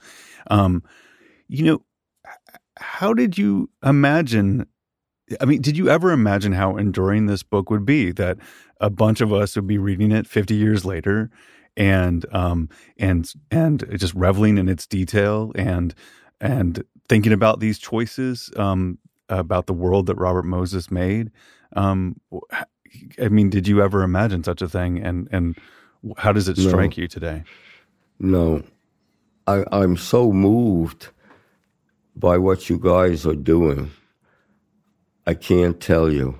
How did you imagine? I mean, did you ever imagine how enduring this book would be? That a bunch of us would be reading it 50 years later, and just reveling in its detail and thinking about these choices about the world that Robert Moses made. I mean, did you ever imagine such a thing? And how does it strike you today? No, I'm so moved by what you guys are doing. I can't tell you.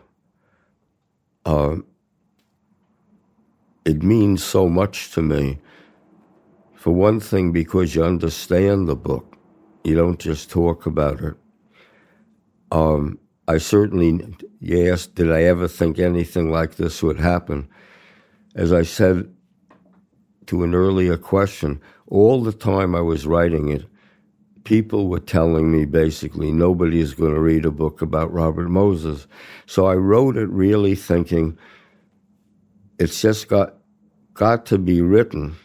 It means so much to me. For one thing, because you understand the book. You don't just talk about it. I certainly, you asked, did I ever think anything like this would happen? As I said to an earlier question, all the time I was writing it, people were telling me basically nobody is going to read a book about Robert Moses. So I wrote it really thinking it's just got to be written.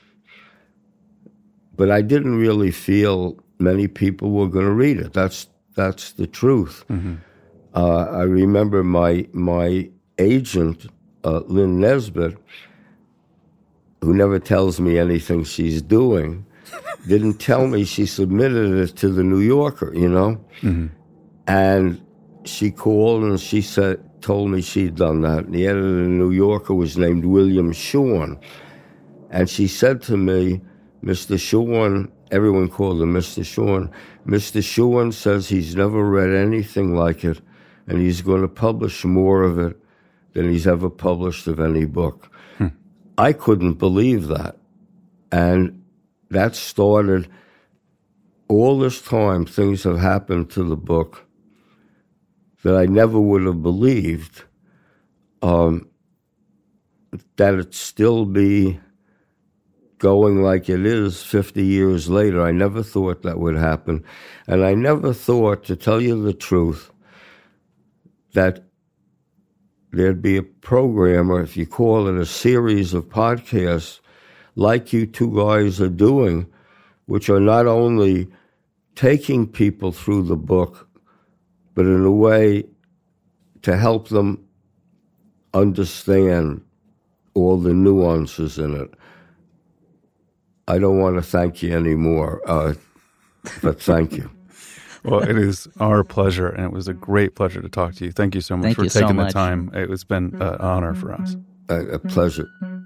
But I didn't really feel many people were going to read it. That's the truth. Mm-hmm. I remember my agent, Lynn Nesbitt, who never tells me anything she's doing, didn't tell me she submitted it to the New Yorker, Mm-hmm. And she called and she told me she'd done that. And the editor of the New Yorker was named William Shawn. And she said to me, Mr. Shawn, everyone called him Mr. Shawn. Mr. Shawn says he's never read anything like it, and he's going to publish more of it than he's ever published of any book. I couldn't believe that. And that started, all this time, things have happened to the book that I never would have believed, that it'd still be going like it is 50 years later. I never thought that would happen. And I never thought, to tell you the truth, that there'd be a program, or if you call it a series of podcasts, like you two guys are doing, which are not only taking people through the book, but in a way to help them understand all the nuances in it. I don't want to thank you anymore, but thank you. Well, it is our pleasure, and it was a great pleasure to talk to you. Thank you so much for taking the time. It has been an honor for us. A pleasure.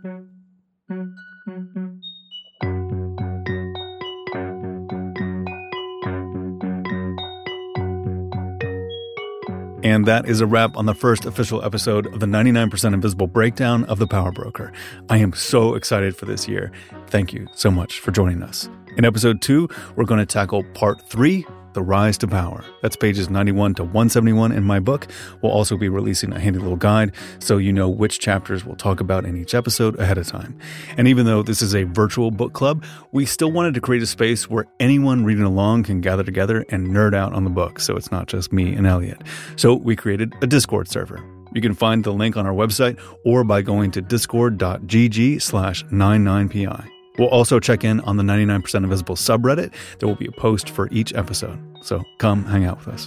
And that is a wrap on the first official episode of the 99% Invisible breakdown of The Power Broker. I am so excited for this year. Thank you so much for joining us. In episode 2, we're going to tackle part 3 The Rise to Power. That's pages 91 to 171 in my book. We'll also be releasing a handy little guide so you know which chapters we'll talk about in each episode ahead of time. And even though this is a virtual book club, we still wanted to create a space where anyone reading along can gather together and nerd out on the book, so it's not just me and Elliot. So we created a Discord server. You can find the link on our website or by going to discord.gg/99pi. We'll also check in on the 99% Invisible subreddit. There will be a post for each episode. So come hang out with us.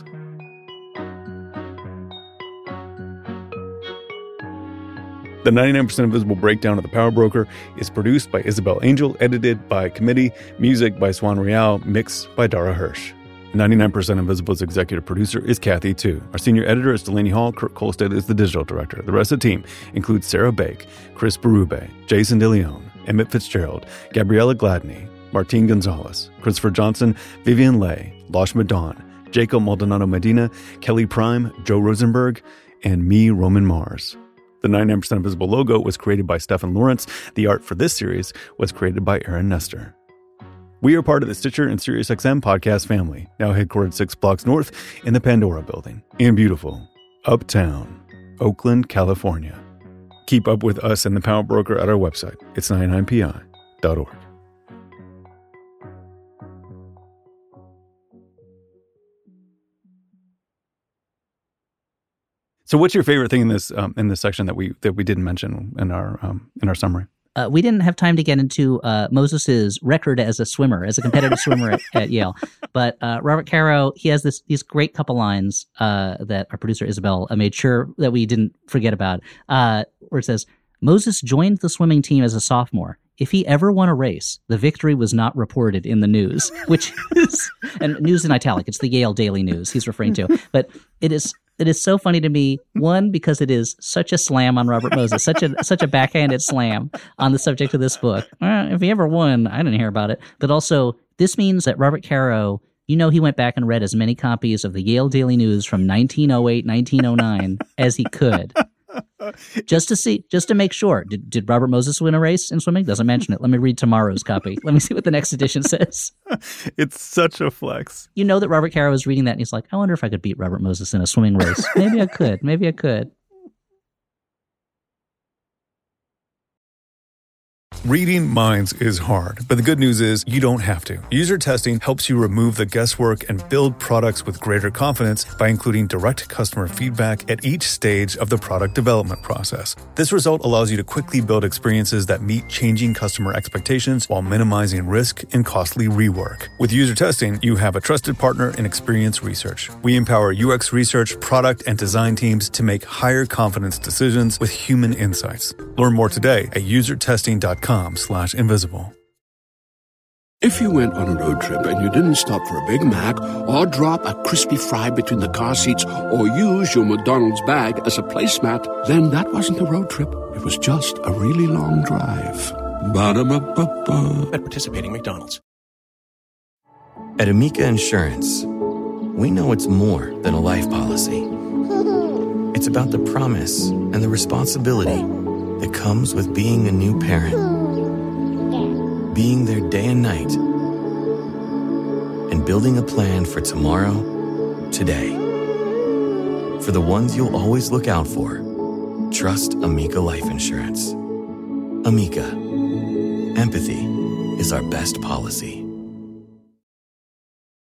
The 99% Invisible breakdown of The Power Broker is produced by Isabel Angel, edited by Committee, music by Swan Real, mixed by Dara Hirsch. 99% Invisible's executive producer is Kathy Tu. Our senior editor is Delaney Hall. Kurt Kolstad is the digital director. The rest of the team includes Sarah Bake, Chris Berube, Jason DeLeon, Emmett Fitzgerald, Gabriella Gladney, Martine Gonzalez, Christopher Johnson, Vivian Leigh, Lashma Dawn, Jacob Maldonado Medina, Kelly Prime, Joe Rosenberg, and me, Roman Mars. The 99% Invisible logo was created by Stefan Lawrence. The art for this series was created by Aaron Nestor. We are part of the Stitcher and SiriusXM podcast family, now headquartered 6 blocks north in the Pandora building in beautiful Uptown, Oakland, California. Keep up with us and the Power Broker at our website. It's 99pi.org. So, what's your favorite thing in this section that we didn't mention in our summary? We didn't have time to get into Moses's record as a swimmer, as a competitive swimmer at Yale. But Robert Caro, he has these great couple lines that our producer Isabel made sure that we didn't forget about, where it says, Moses joined the swimming team as a sophomore. If he ever won a race, the victory was not reported in the news, which is, and news in italic, it's the Yale Daily News he's referring to. But it is so funny to me, one, because it is such a slam on Robert Moses, such a backhanded slam on the subject of this book. If he ever won, I didn't hear about it. But also, this means that Robert Caro, he went back and read as many copies of the Yale Daily News from 1908, 1909 as he could. Just to make sure. Did Robert Moses win a race in swimming? Doesn't mention it. Let me read tomorrow's copy. Let me see what the next edition says. It's such a flex. You know that Robert Caro was reading that and he's like, I wonder if I could beat Robert Moses in a swimming race. Maybe I could. Reading minds is hard, but the good news is you don't have to. User testing helps you remove the guesswork and build products with greater confidence by including direct customer feedback at each stage of the product development process. This result allows you to quickly build experiences that meet changing customer expectations while minimizing risk and costly rework. With user testing, you have a trusted partner in Experience Research. We empower UX research, product, and design teams to make higher confidence decisions with human insights. Learn more today at usertesting.com/invisible. If you went on a road trip and you didn't stop for a Big Mac or drop a crispy fry between the car seats or use your McDonald's bag as a placemat, then that wasn't a road trip. It was just a really long drive. Ba-da-ba-ba-ba. At participating McDonald's. At Amica Insurance, we know it's more than a life policy. It's about the promise and the responsibility that comes with being a new parent. Being there day and night. And building a plan for tomorrow, today. For the ones you'll always look out for, trust Amica Life Insurance. Amica. Empathy is our best policy.